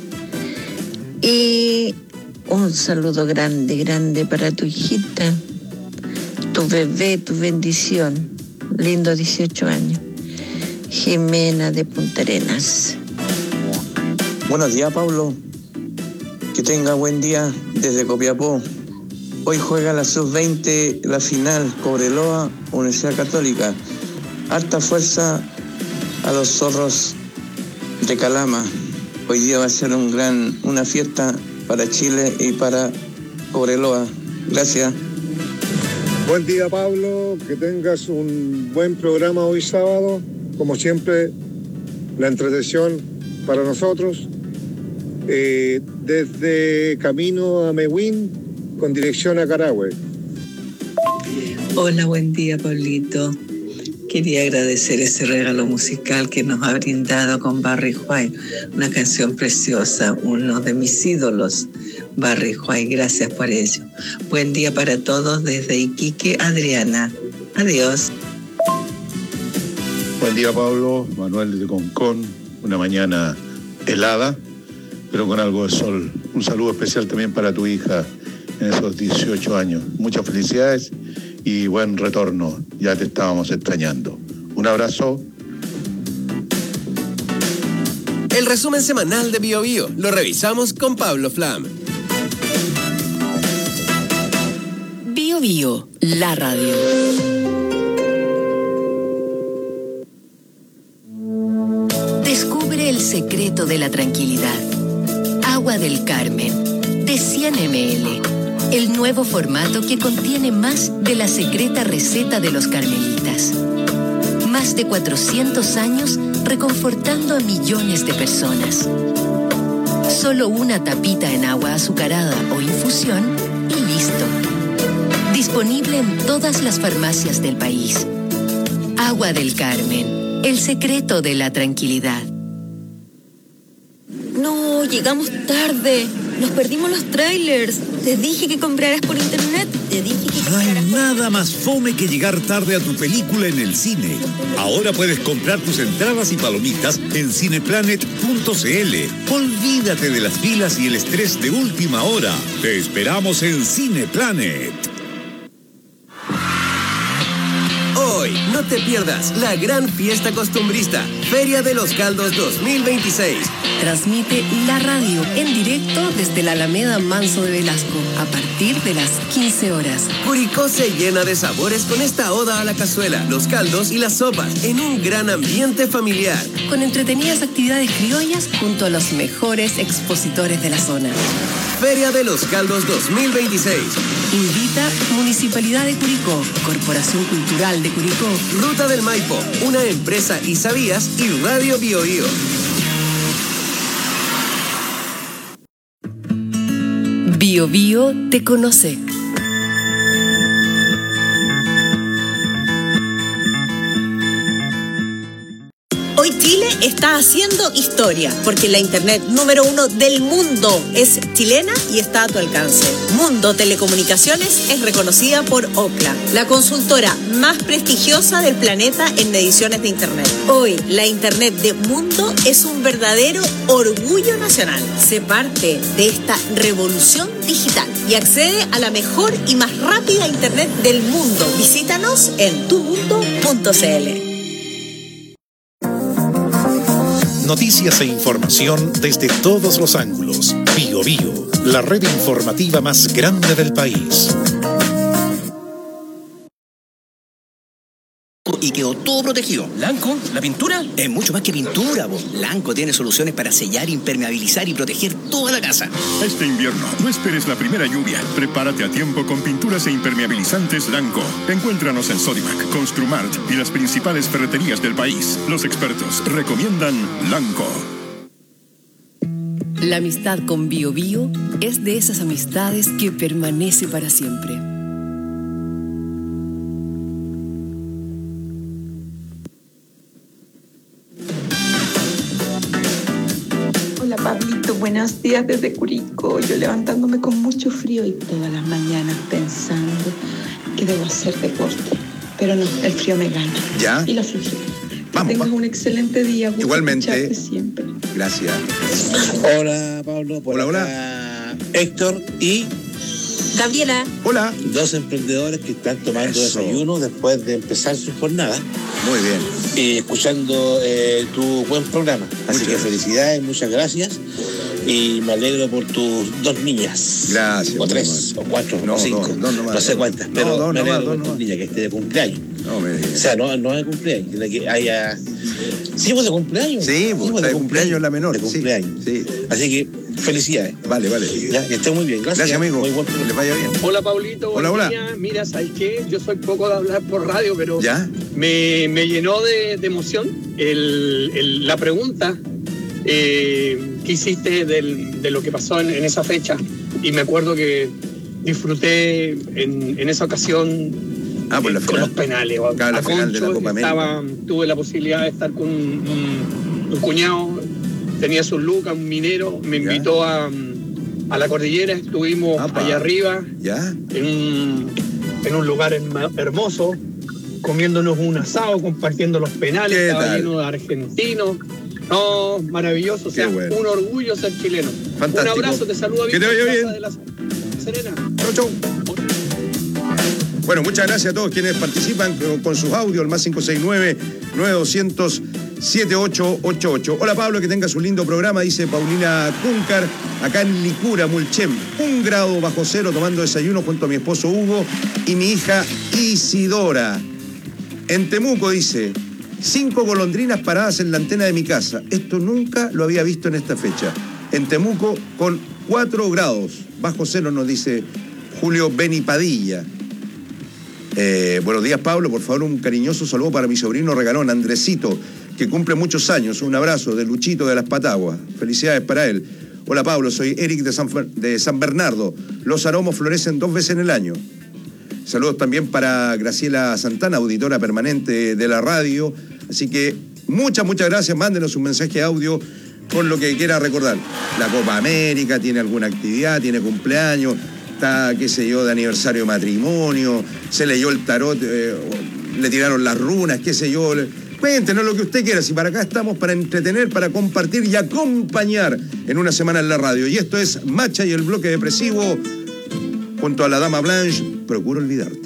Y un saludo grande, grande para tu hijita, tu bebé, tu bendición. Lindo dieciocho años. Jimena de Punta Arenas. Buenos días, Pablo. Que tenga buen día desde Copiapó. Hoy juega la sub veinte, la final, Cobreloa, Universidad Católica. Harta fuerza a los zorros de Calama. Hoy día va a ser un gran, una fiesta para Chile y para Cobreloa. Gracias. Buen día, Pablo. Que tengas un buen programa hoy sábado. Como siempre, la entretención para nosotros. Eh, desde camino a Mewin con dirección a Carahue. Hola, buen día, Pablito. Quería agradecer ese regalo musical que nos ha brindado con Barry White, una canción preciosa, uno de mis ídolos, Barry White. Gracias por ello. Buen día para todos desde Iquique, Adriana. Adiós. Buen día, Pablo. Manuel de Concón. Una mañana helada, pero con algo de sol. Un saludo especial también para tu hija en esos dieciocho años. Muchas felicidades y buen retorno. Ya te estábamos extrañando. Un abrazo. El resumen semanal de Bio Bio lo revisamos con Pablo Flam. Bio Bio, la radio. Descubre el secreto de la tranquilidad. Agua del Carmen, de cien mililitros. El nuevo formato que contiene más de la secreta receta de los carmelitas. Más de cuatrocientos años reconfortando a millones de personas. Solo una tapita en agua azucarada o infusión y listo. Disponible en todas las farmacias del país. Agua del Carmen, el secreto de la tranquilidad. No, llegamos tarde. Nos perdimos los trailers. Te dije que compraras por internet. Te dije que No hay nada más fome que llegar tarde a tu película en el cine. Ahora puedes comprar tus entradas y palomitas en cineplanet punto cl. Olvídate de las filas y el estrés de última hora. Te esperamos en Cineplanet. Hoy, no te pierdas la gran fiesta costumbrista, Feria de los Caldos dos mil veintiséis. Transmite la radio en directo desde la Alameda Manso de Velasco a partir de las quince horas. Curicó se llena de sabores con esta oda a la cazuela, los caldos y las sopas en un gran ambiente familiar. Con entretenidas actividades criollas junto a los mejores expositores de la zona. Feria de los Caldos dos mil veintiséis. Invita Municipalidad de Curicó, Corporación Cultural de Curicó, Ruta del Maipo, una empresa Isabías y Radio Bio Bio. Bio Bio te conoce. Hoy Chile Chile está haciendo historia, porque la internet número uno del mundo es chilena y está a tu alcance. Mundo Telecomunicaciones es reconocida por Ookla, la consultora más prestigiosa del planeta en mediciones de internet. Hoy, la internet de Mundo es un verdadero orgullo nacional. Sé parte de esta revolución digital y accede a la mejor y más rápida internet del mundo. Visítanos en tu mundo punto c l. Noticias e información desde todos los ángulos. Bio Bio, la red informativa más grande del país. Y quedó todo protegido. ¿Lanco? ¿La pintura? Es mucho más que pintura, bo. Lanco tiene soluciones para sellar, impermeabilizar y proteger toda la casa. Este invierno, no esperes la primera lluvia. Prepárate a tiempo con pinturas e impermeabilizantes Lanco. Encuéntranos en Sodimac, Construmart y las principales ferreterías del país. Los expertos recomiendan Lanco. La amistad con Bio Bio es de esas amistades que permanece para siempre. Hola Pablito, buenos días desde Curicó. Yo levantándome con mucho frío y todas las mañanas pensando que debo hacer deporte. Pero no, el frío me gana. ¿Ya? Y la flojera. Vamos, tengas vamos. un excelente día. Gusto Igualmente. escucharte siempre. Gracias. Hola Pablo, por hola, acá, hola. Héctor y Gabriela. Hola. Dos emprendedores que están tomando Eso. desayuno después de empezar su jornada. Muy bien. Y escuchando eh, tu buen programa. Así Muchas que gracias. felicidades, muchas gracias. Y me alegro por tus dos niñas. Gracias. O tres, o cuatro, No, o cinco. dos, dos nomás. no sé cuántas, No, pero dos me nomás, alegro dos por tus nomás. niñas que esté de cumpleaños. No, me O sea, no, no de cumpleaños, sino que haya... Sí, pues de cumpleaños. Sí, pues, está de cumpleaños la menor. De cumpleaños. Sí, sí. Así que felicidades. Vale, vale. Ya, que esté muy bien. Gracias. Gracias, amigo. Muy buen Que les vaya bien. Hola, Pablito. Hola, buenos hola. días. Mira, ¿sabes qué? Yo soy poco de hablar por radio, pero ¿Ya? me, me llenó de, de emoción el, el- la pregunta eh, que hiciste del- de lo que pasó en, en esa fecha. Y me acuerdo que disfruté en, en esa ocasión Ah, por la con final. los penales. o- Claro, la a final de la Concho, Copa América. estaba- tuve la posibilidad de estar con un, un- un cuñado, tenía sus lucas, un minero, me Ya. invitó a, a la cordillera, estuvimos Apa. allá arriba ¿Ya? en un, en un lugar herma- hermoso, comiéndonos un asado, compartiendo los penales, ¿Qué estaba tal? lleno de argentinos. No, maravilloso, o sea, Qué bueno. un orgullo ser chileno. Fantástico. Un abrazo, te saluda Que te Víctor vaya Plaza bien. de la Serena. Chau, chau. Bueno, muchas gracias a todos quienes participan con, con sus audios, el más cinco seis nueve, nueve dos cero cero, siete ocho ocho ocho. Hola Pablo, que tengas un lindo programa, dice Paulina Cúncar, acá en Licura, Mulchem. Un grado bajo cero, tomando desayuno junto a mi esposo Hugo y mi hija Isidora. En Temuco, dice, cinco golondrinas paradas en la antena de mi casa. Esto nunca lo había visto en esta fecha. En Temuco, con cuatro grados bajo cero, nos dice Julio Benipadilla. Eh, buenos días, Pablo. Por favor, un cariñoso saludo para mi sobrino regalón, Andresito, que cumple muchos años. Un abrazo de Luchito de las Pataguas. Felicidades para él. Hola, Pablo. Soy Eric de San, Fer- de San Bernardo. Los aromos florecen dos veces en el año. Saludos también para Graciela Santana, auditora permanente de la radio. Así que muchas, muchas gracias. Mándenos un mensaje de audio con lo que quiera recordar. La Copa América, tiene alguna actividad, tiene cumpleaños, está, qué sé yo, de aniversario de matrimonio, se leyó el tarot, eh, le tiraron las runas, qué sé yo. Cuéntenos lo que usted quiera. Si para acá estamos para entretener, para compartir y acompañar en una semana en la radio. Y esto es Macha y el bloque depresivo junto a la Dama Blanche. Procuro olvidarte.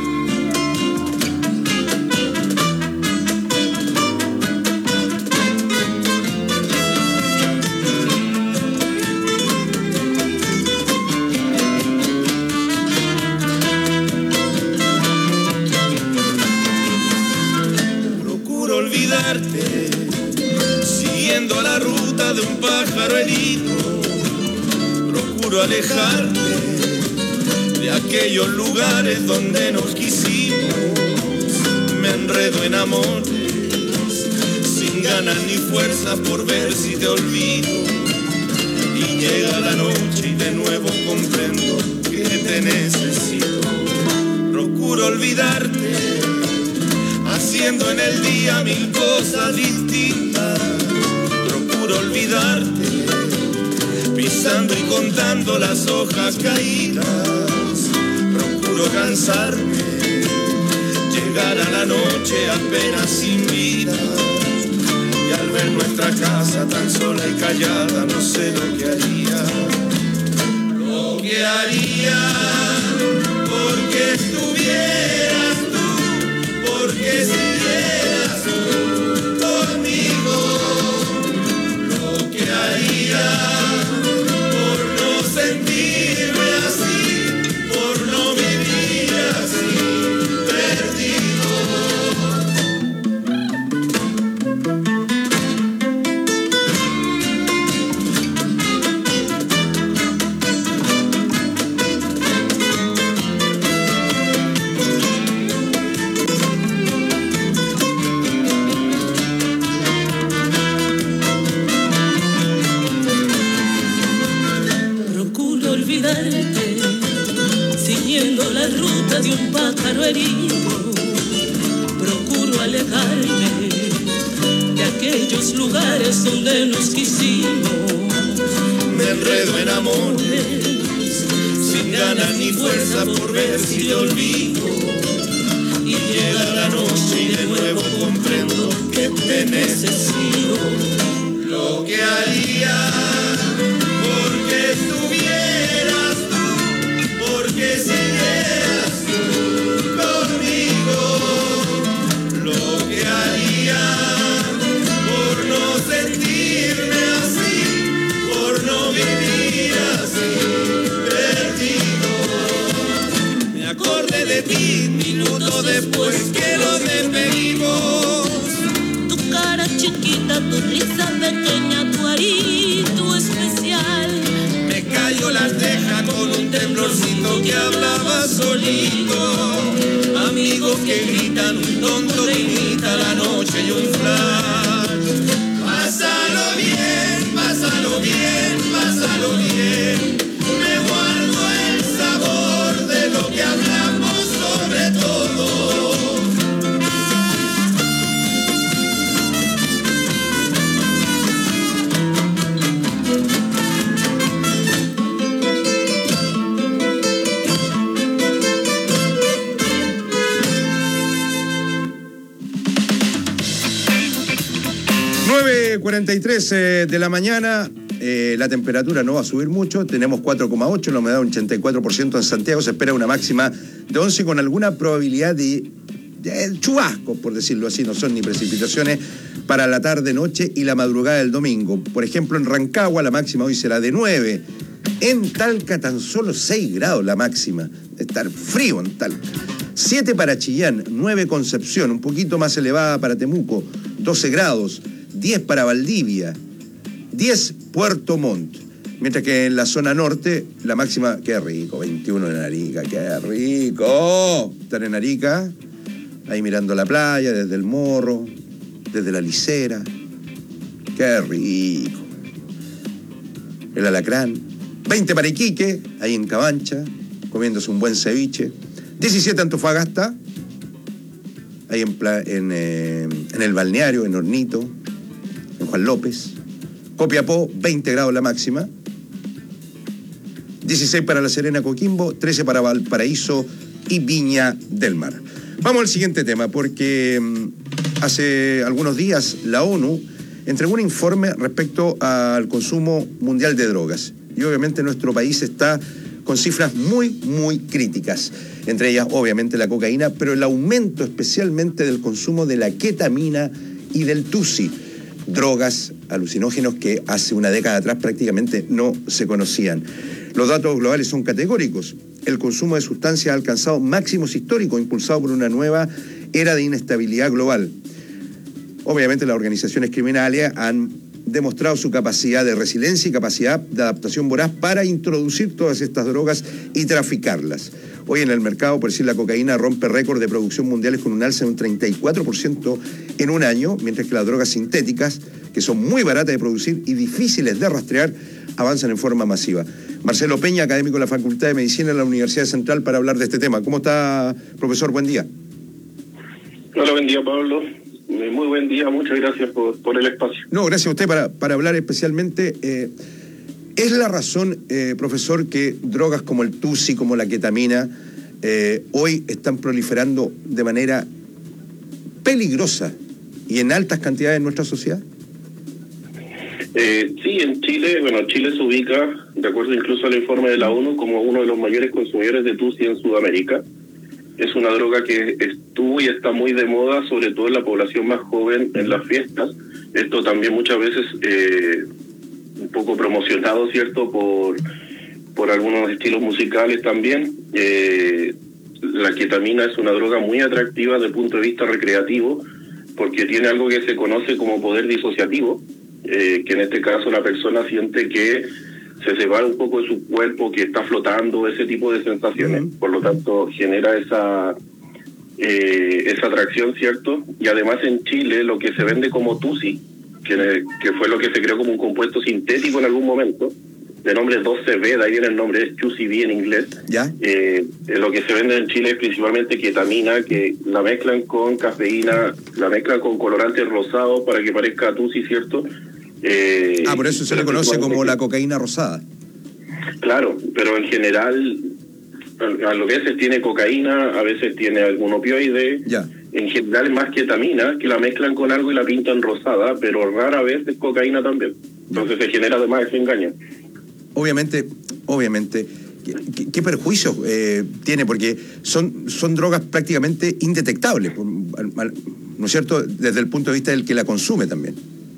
Procuro olvidarte, siguiendo la ruta de un pájaro herido. Procuro alejarte de aquellos lugares donde nos quisimos. Me enredo en amores, sin ganas ni fuerzas por ver si te olvido. Y llega la noche y de nuevo comprendo que te necesito. Procuro olvidarte, así haciendo en el día mil cosas distintas. Procuro olvidarte, pisando y contando las hojas caídas. Procuro cansarme, llegar a la noche apenas sin vida. Y al ver nuestra casa tan sola y callada, no sé lo que haría. Lo que haría porque estuvieras tú, porque siguieras tú conmigo. Lo que haría por no sentirme así, por no vivir así, perdido. Siguiendo la ruta de un pájaro herido, procuro alejarme de aquellos lugares donde nos quisimos. Me enredo en amores, sin ganas ni fuerza por ver si te olvido. Y llega la noche y de nuevo comprendo que te necesito. Lo que haría porque estuvieras tú, porque siguieras tú conmigo. Lo que haría por no sentirme así, por no vivir así, perdido. Me acordé de ti minuto después que nos despedimos. Tu cara chiquita, tu risa pequeña, tu arito especial. Me cayó la ceja con un temblorcito que hablaba solito. Amigos que gritan, un tonto que imita la noche y un flash. Pásalo bien, pásalo bien, pásalo bien. Me guardo el sabor de lo que hablamos sobre todo. nueve cuarenta y tres eh, de la mañana, eh, la temperatura no va a subir mucho, tenemos cuatro coma ocho, la humedad un ochenta y cuatro por ciento en Santiago, se espera una máxima de once con alguna probabilidad de, de chubascos, por decirlo así, no son ni precipitaciones para la tarde, noche y la madrugada del domingo. Por ejemplo, en Rancagua la máxima hoy será de nueve, en Talca tan solo seis grados la máxima, estar frío en Talca. siete para Chillán, nueve Concepción, un poquito más elevada para Temuco, doce grados, diez para Valdivia, diez Puerto Montt. Mientras que en la zona norte, la máxima, qué rico, veintiuno en Arica, qué rico. Estar en Arica, ahí mirando la playa, desde el Morro, desde la Licera, qué rico. El Alacrán, veinte para Iquique, ahí en Cabancha, comiéndose un buen ceviche. diecisiete Antofagasta, ahí en, en, eh, en el balneario, en Hornito, en Juan López. Copiapó, veinte grados la máxima. dieciséis para La Serena, Coquimbo, trece para Valparaíso y Viña del Mar. Vamos al siguiente tema, porque hace algunos días la ONU entregó un informe respecto al consumo mundial de drogas. Y obviamente nuestro país está con cifras muy, muy críticas. Entre ellas, obviamente, la cocaína, pero el aumento especialmente del consumo de la ketamina y del tusi, drogas alucinógenos que hace una década atrás prácticamente no se conocían. Los datos globales son categóricos. El consumo de sustancias ha alcanzado máximos históricos, impulsado por una nueva era de inestabilidad global. Obviamente, las organizaciones criminales han demostrado su capacidad de resiliencia y capacidad de adaptación voraz para introducir todas estas drogas y traficarlas. Hoy en el mercado, por decir, la cocaína rompe récord de producción mundiales con un alza de un treinta y cuatro por ciento en un año, mientras que las drogas sintéticas, que son muy baratas de producir y difíciles de rastrear, avanzan en forma masiva. Marcelo Peña, académico de la Facultad de Medicina de la Universidad Central, para hablar de este tema. ¿Cómo está, profesor? Buen día. Hola, buen día, Pablo. Muy buen día, muchas gracias por, por el espacio. No, gracias a usted para, para hablar especialmente. Eh, ¿Es la razón, eh, profesor, que drogas como el tusi, como la ketamina, eh, hoy están proliferando de manera peligrosa y en altas cantidades en nuestra sociedad? Eh, sí, en Chile, bueno, Chile se ubica, de acuerdo incluso al informe de la ONU, como uno de los mayores consumidores de tusi en Sudamérica. Es una droga que estuvo y está muy de moda, sobre todo en la población más joven, en las fiestas. Esto también muchas veces eh, un poco promocionado, ¿cierto?, por, por algunos estilos musicales también. Eh, la ketamina es una droga muy atractiva desde el punto de vista recreativo, porque tiene algo que se conoce como poder disociativo, eh, que en este caso la persona siente que se separa un poco de su cuerpo, que está flotando, ese tipo de sensaciones. Uh-huh. Por lo tanto, genera esa eh, esa atracción, ¿cierto? Y además en Chile lo que se vende como tusi, que, que fue lo que se creó como un compuesto sintético en algún momento, de nombre dos C B, de ahí viene el nombre, es two C B en inglés. ¿Ya? Eh, lo que se vende en Chile es principalmente ketamina, que la mezclan con cafeína, la mezclan con colorantes rosados para que parezca tusi, ¿cierto? Eh, ah, por eso se le conoce como la cocaína rosada. Claro, pero en general a lo que a veces tiene cocaína, a veces tiene algún opioide. Ya. En general más ketamina, que la mezclan con algo y la pintan rosada, pero rara vez es cocaína también. Entonces se genera además ese engaño. Obviamente, obviamente, ¿qué, qué perjuicio eh, tiene? Porque son, son drogas prácticamente indetectables, ¿no es cierto?, desde el punto de vista del que la consume también.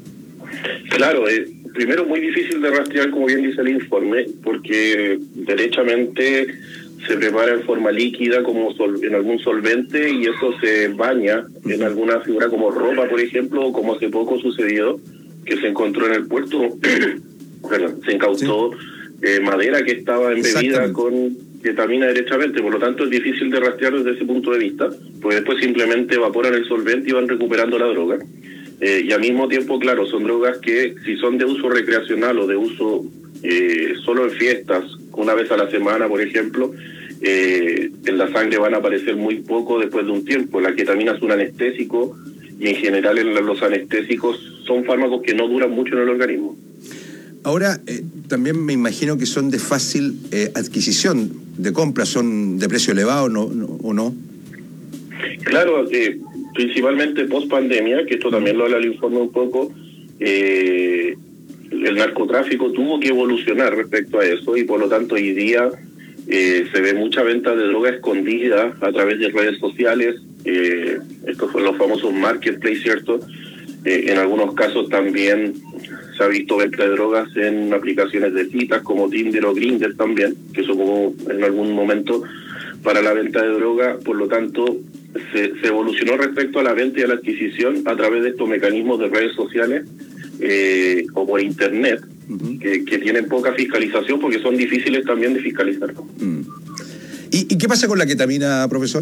Claro, eh, primero muy difícil de rastrear, como bien dice el informe, porque derechamente se prepara en forma líquida como sol, en algún solvente, y eso se baña en alguna figura como ropa, por ejemplo, o como hace poco sucedió, que se encontró en el puerto, perdón, se incautó sí. eh, madera que estaba embebida con ketamina derechamente. Por lo tanto es difícil de rastrear desde ese punto de vista, porque después simplemente evaporan el solvente y van recuperando la droga. Eh, y al mismo tiempo, claro, son drogas que si son de uso recreacional o de uso eh, solo en fiestas, una vez a la semana, por ejemplo, eh, en la sangre van a aparecer muy poco después de un tiempo. La ketamina es un anestésico y en general en los anestésicos son fármacos que no duran mucho en el organismo. Ahora, eh, también me imagino que son de fácil eh, adquisición, de compra, son de precio elevado, ¿no, no, o no? Claro, eh, principalmente post pandemia, que esto también lo habla el informe un poco, eh, el narcotráfico tuvo que evolucionar respecto a eso, y por lo tanto hoy día eh, se ve mucha venta de droga escondida a través de redes sociales, eh, estos son los famosos marketplace, ¿cierto? Eh, en algunos casos también se ha visto venta de drogas en aplicaciones de citas como Tinder o Grindr también, que son como en algún momento para la venta de droga. Por lo tanto se, se evolucionó respecto a la venta y a la adquisición a través de estos mecanismos de redes sociales eh, o por internet, uh-huh. que, que tienen poca fiscalización porque son difíciles también de fiscalizar. Mm. ¿Y, ¿Y qué pasa con la ketamina, profesor?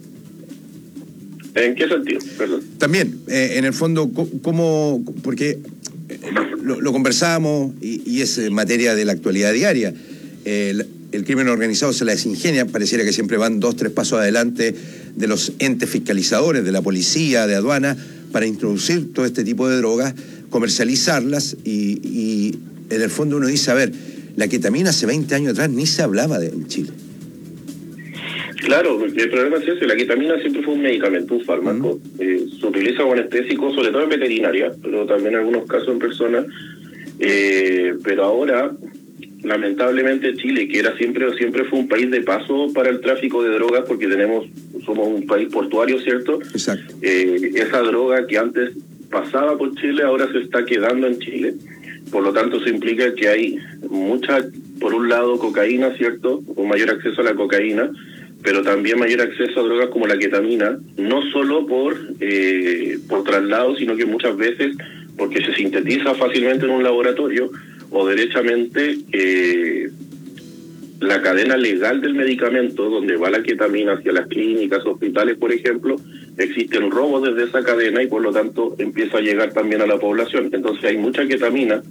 ¿En qué sentido? Perdón. También, eh, en el fondo, ¿cómo? Porque lo, lo conversamos y, y es materia de la actualidad diaria. El, el crimen organizado se la desingenia, pareciera que siempre van dos, tres pasos adelante de los entes fiscalizadores, de la policía, de aduana, para introducir todo este tipo de drogas, comercializarlas y, y en el fondo uno dice, a ver, la ketamina hace veinte años atrás ni se hablaba de en Chile. Claro, el problema es ese, la ketamina siempre fue un medicamento, un fármaco, uh-huh. eh, se utiliza como anestésico, sobre todo en veterinaria, pero también en algunos casos en personas, eh, pero ahora, lamentablemente Chile, que era siempre siempre fue un país de paso para el tráfico de drogas, porque tenemos somos un país portuario, ¿cierto? Exacto. Eh, esa droga que antes pasaba por Chile, ahora se está quedando en Chile, por lo tanto eso implica que hay mucha, por un lado, cocaína, ¿cierto? Un mayor acceso a la cocaína, pero también mayor acceso a drogas como la ketamina, no solo por eh, por traslado, sino que muchas veces porque se sintetiza fácilmente en un laboratorio, o derechamente eh, la cadena legal del medicamento, donde va la ketamina hacia las clínicas, hospitales, por ejemplo, existen robos desde esa cadena y por lo tanto empieza a llegar también a la población. Entonces hay mucha ketamina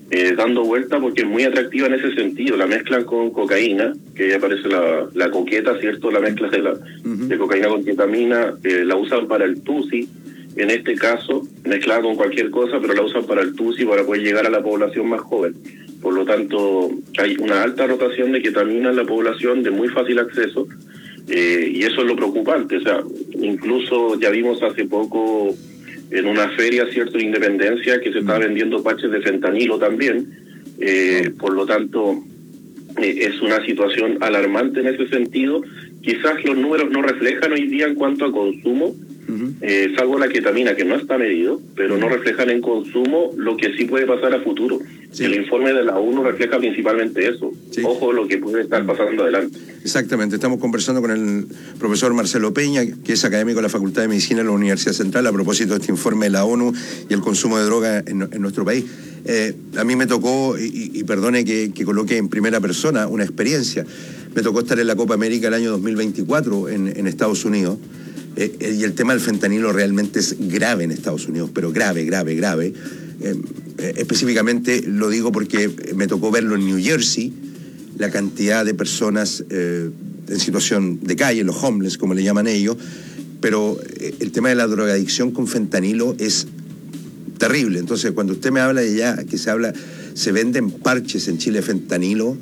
eh, dando vuelta porque es muy atractiva en ese sentido. La mezclan con cocaína, que ya aparece la, la coqueta, ¿cierto? La mezcla de, la, uh-huh. de cocaína con ketamina, eh, la usan para el tusi, en este caso, mezclada con cualquier cosa, pero la usan para el tusi para poder llegar a la población más joven. Por lo tanto, hay una alta rotación de ketamina en la población de muy fácil acceso, eh, y eso es lo preocupante. O sea, incluso ya vimos hace poco en una feria, cierto, de Independencia, que se estaba vendiendo parches de fentanilo también. Eh, por lo tanto, eh, es una situación alarmante en ese sentido. Quizás los números no reflejan hoy día en cuanto a consumo, Uh-huh. eh, salvo la ketamina, que no está medido, pero no reflejan en consumo lo que sí puede pasar a futuro. Sí. El informe de la ONU refleja principalmente eso. Sí. Ojo lo que puede estar pasando adelante. Exactamente, estamos conversando con el profesor Marcelo Peña, que es académico de la Facultad de Medicina de la Universidad Central, a propósito de este informe de la ONU y el consumo de droga en, en nuestro país. Eh, a mí me tocó, y, y perdone que, que coloque en primera persona una experiencia, me tocó estar en la Copa América el año dos mil veinticuatro en, en Estados Unidos. Eh, y el tema del fentanilo realmente es grave en Estados Unidos, pero grave, grave, grave. Eh, eh, específicamente lo digo porque me tocó verlo en New Jersey, la cantidad de personas eh, en situación de calle, los homeless, como le llaman ellos, pero eh, el tema de la drogadicción con fentanilo es terrible. Entonces, cuando usted me habla de ya, que se habla, se venden parches en Chile fentanilo,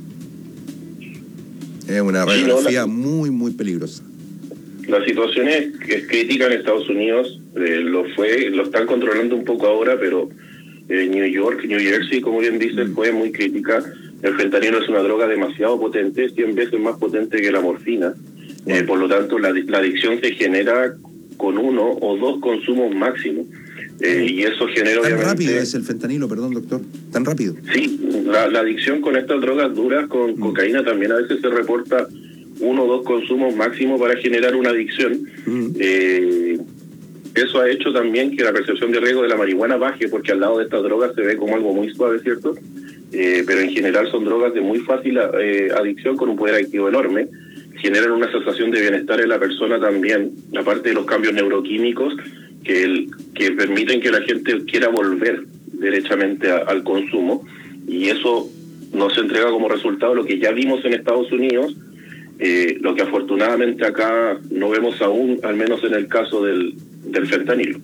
es una radiografía muy, muy peligrosa. La situación es, es crítica en Estados Unidos, eh, lo fue, lo están controlando un poco ahora, pero eh, New York, New Jersey, como bien dices, fue muy crítica. El fentanilo es una droga demasiado potente, cien veces más potente que la morfina. Eh, por lo tanto, la, la adicción se genera con uno o dos consumos máximos. Eh, y eso genera, ¿Tan obviamente... rápido es el fentanilo, perdón, doctor? ¿Tan rápido? Sí, la, la adicción con estas drogas duras, con mm. cocaína, también a veces se reporta uno o dos consumos máximos para generar una adicción. Mm. Eh, eso ha hecho también que la percepción de riesgo de la marihuana baje, porque al lado de estas drogas se ve como algo muy suave, ¿cierto? Eh, pero en general son drogas de muy fácil eh, adicción, con un poder adictivo enorme. Generan una sensación de bienestar en la persona también, aparte de los cambios neuroquímicos que, el, que permiten que la gente quiera volver derechamente a, al consumo, y eso nos entrega como resultado lo que ya vimos en Estados Unidos, eh, lo que afortunadamente acá no vemos aún, al menos en el caso del, del fentanilo.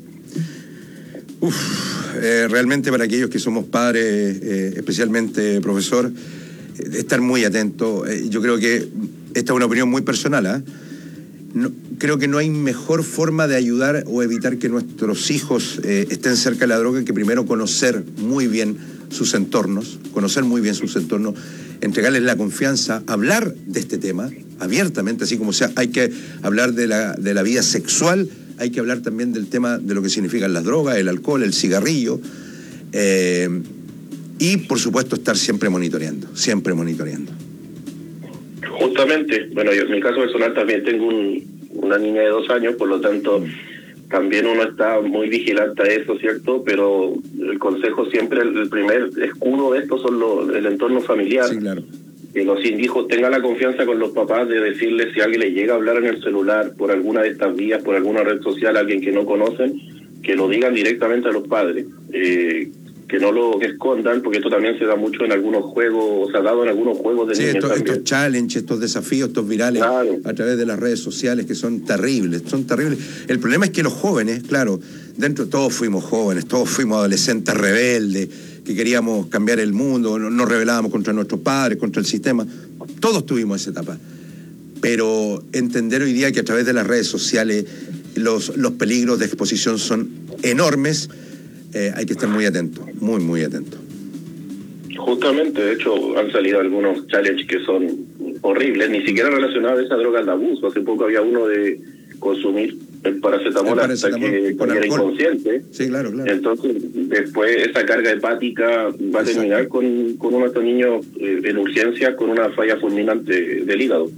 Uf, eh, realmente para aquellos que somos padres, eh, especialmente profesor, eh, estar muy atento. Eh, yo creo que esta es una opinión muy personal, ¿eh? No, creo que no hay mejor forma de ayudar o evitar que nuestros hijos eh, estén cerca de la droga que primero conocer muy bien sus entornos, conocer muy bien sus entornos, entregarles la confianza, hablar de este tema abiertamente, así como sea, hay que hablar de la, de la vida sexual, hay que hablar también del tema de lo que significan las drogas, el alcohol, el cigarrillo, eh, y por supuesto estar siempre monitoreando, siempre monitoreando. Justamente, bueno, yo en mi caso personal también tengo un, una niña de dos años, por lo tanto también uno está muy vigilante a eso, ¿cierto? Pero el consejo siempre, el, el primer escudo de esto son los, el entorno familiar. Sí, claro. Que los hijos tengan la confianza con los papás de decirles si alguien les llega a hablar en el celular por alguna de estas vías, por alguna red social, alguien que no conocen, que lo digan directamente a los padres. Eh, que no lo escondan, porque esto también se da mucho en algunos juegos, o se ha dado en algunos juegos de sí, niños estos, también. estos challenges, estos desafíos, estos virales, claro, a través de las redes sociales, que son terribles, son terribles. El problema es que los jóvenes, claro, dentro todos fuimos jóvenes, todos fuimos adolescentes rebeldes, que queríamos cambiar el mundo, nos rebelábamos contra nuestros padres, contra el sistema, todos tuvimos esa etapa. Pero entender hoy día que a través de las redes sociales los, los peligros de exposición son enormes. Eh, hay que estar muy atento, muy, muy atento. Justamente, de hecho, han salido algunos challenges que son horribles, ni siquiera relacionados a esa droga de abuso. Hace poco había uno de consumir el paracetamol, el paracetamol hasta que con era inconsciente. Sí, claro, claro. Entonces, después esa carga hepática va a terminar con, con uno de estos niños eh, en urgencias con una falla fulminante del hígado.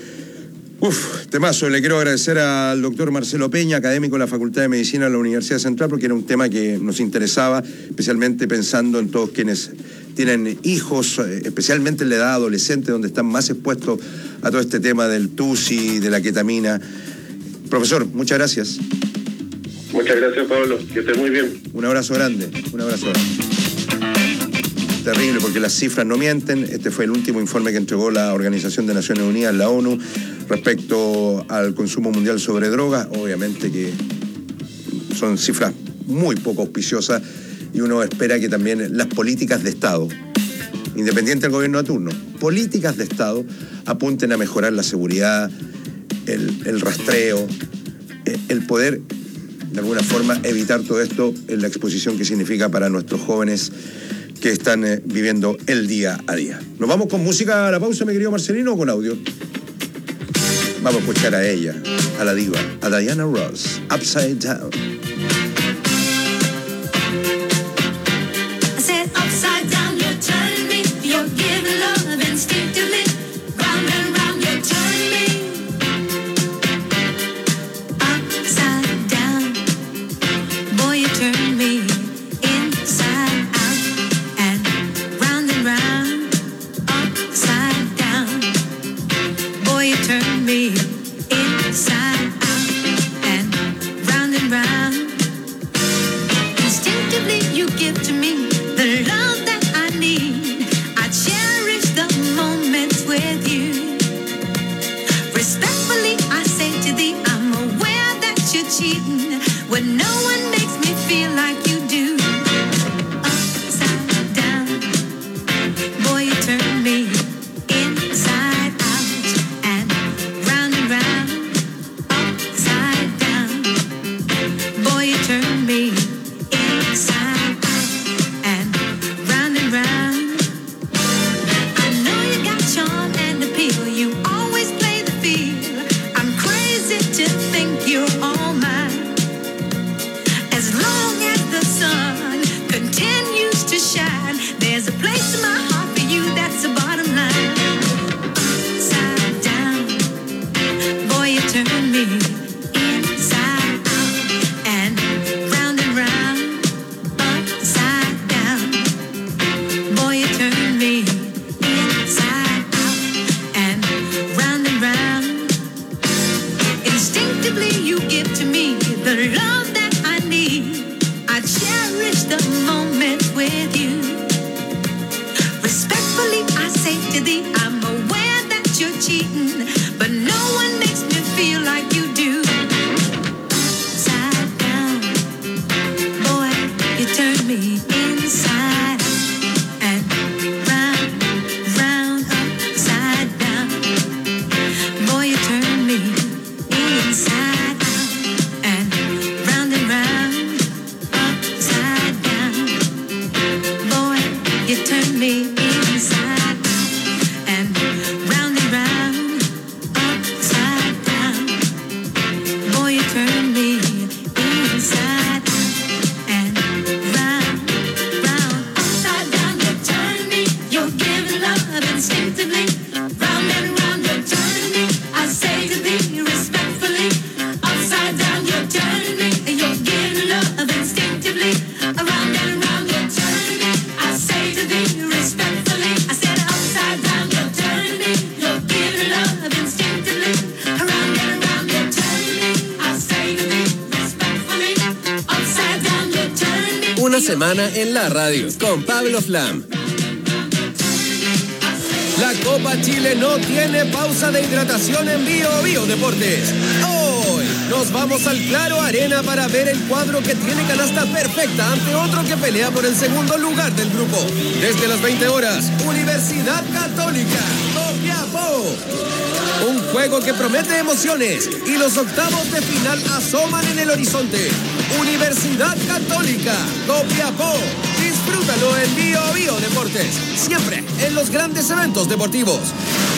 Uf, temazo. Le quiero agradecer al doctor Marcelo Peña, académico de la Facultad de Medicina de la Universidad Central, porque era un tema que nos interesaba, especialmente pensando en todos quienes tienen hijos, especialmente en la edad adolescente, donde están más expuestos a todo este tema del tusi, de la ketamina. Profesor, muchas gracias. Muchas gracias, Pablo. Que esté muy bien. Un abrazo grande. Un abrazo grande. terrible porque las cifras no mienten. Este fue el último informe que entregó la Organización de Naciones Unidas, la ONU, respecto al consumo mundial sobre drogas. Obviamente que son cifras muy poco auspiciosas y uno espera que también las políticas de Estado, independiente del gobierno de turno, políticas de Estado apunten a mejorar la seguridad, el, el rastreo, el poder de alguna forma evitar todo esto en la exposición que significa para nuestros jóvenes que están eh, viviendo el día a día. ¿Nos vamos con música a la pausa, mi querido Marcelino, o con audio? Vamos a escuchar a ella, a la diva, a Diana Ross, Upside Down. Semana en la radio con Pablo Flam. La Copa Chile no tiene pausa de hidratación en Bio Bio Deportes. Hoy nos vamos al Claro Arena para ver el cuadro que tiene canasta perfecta ante otro que pelea por el segundo lugar del grupo. Desde las veinte horas, Universidad Católica, Copiapó. Un juego que promete emociones y los octavos de final asoman en el horizonte. Universidad Católica, Copiapó. Disfrútalo en Bio Bio Deportes, siempre en los grandes eventos deportivos.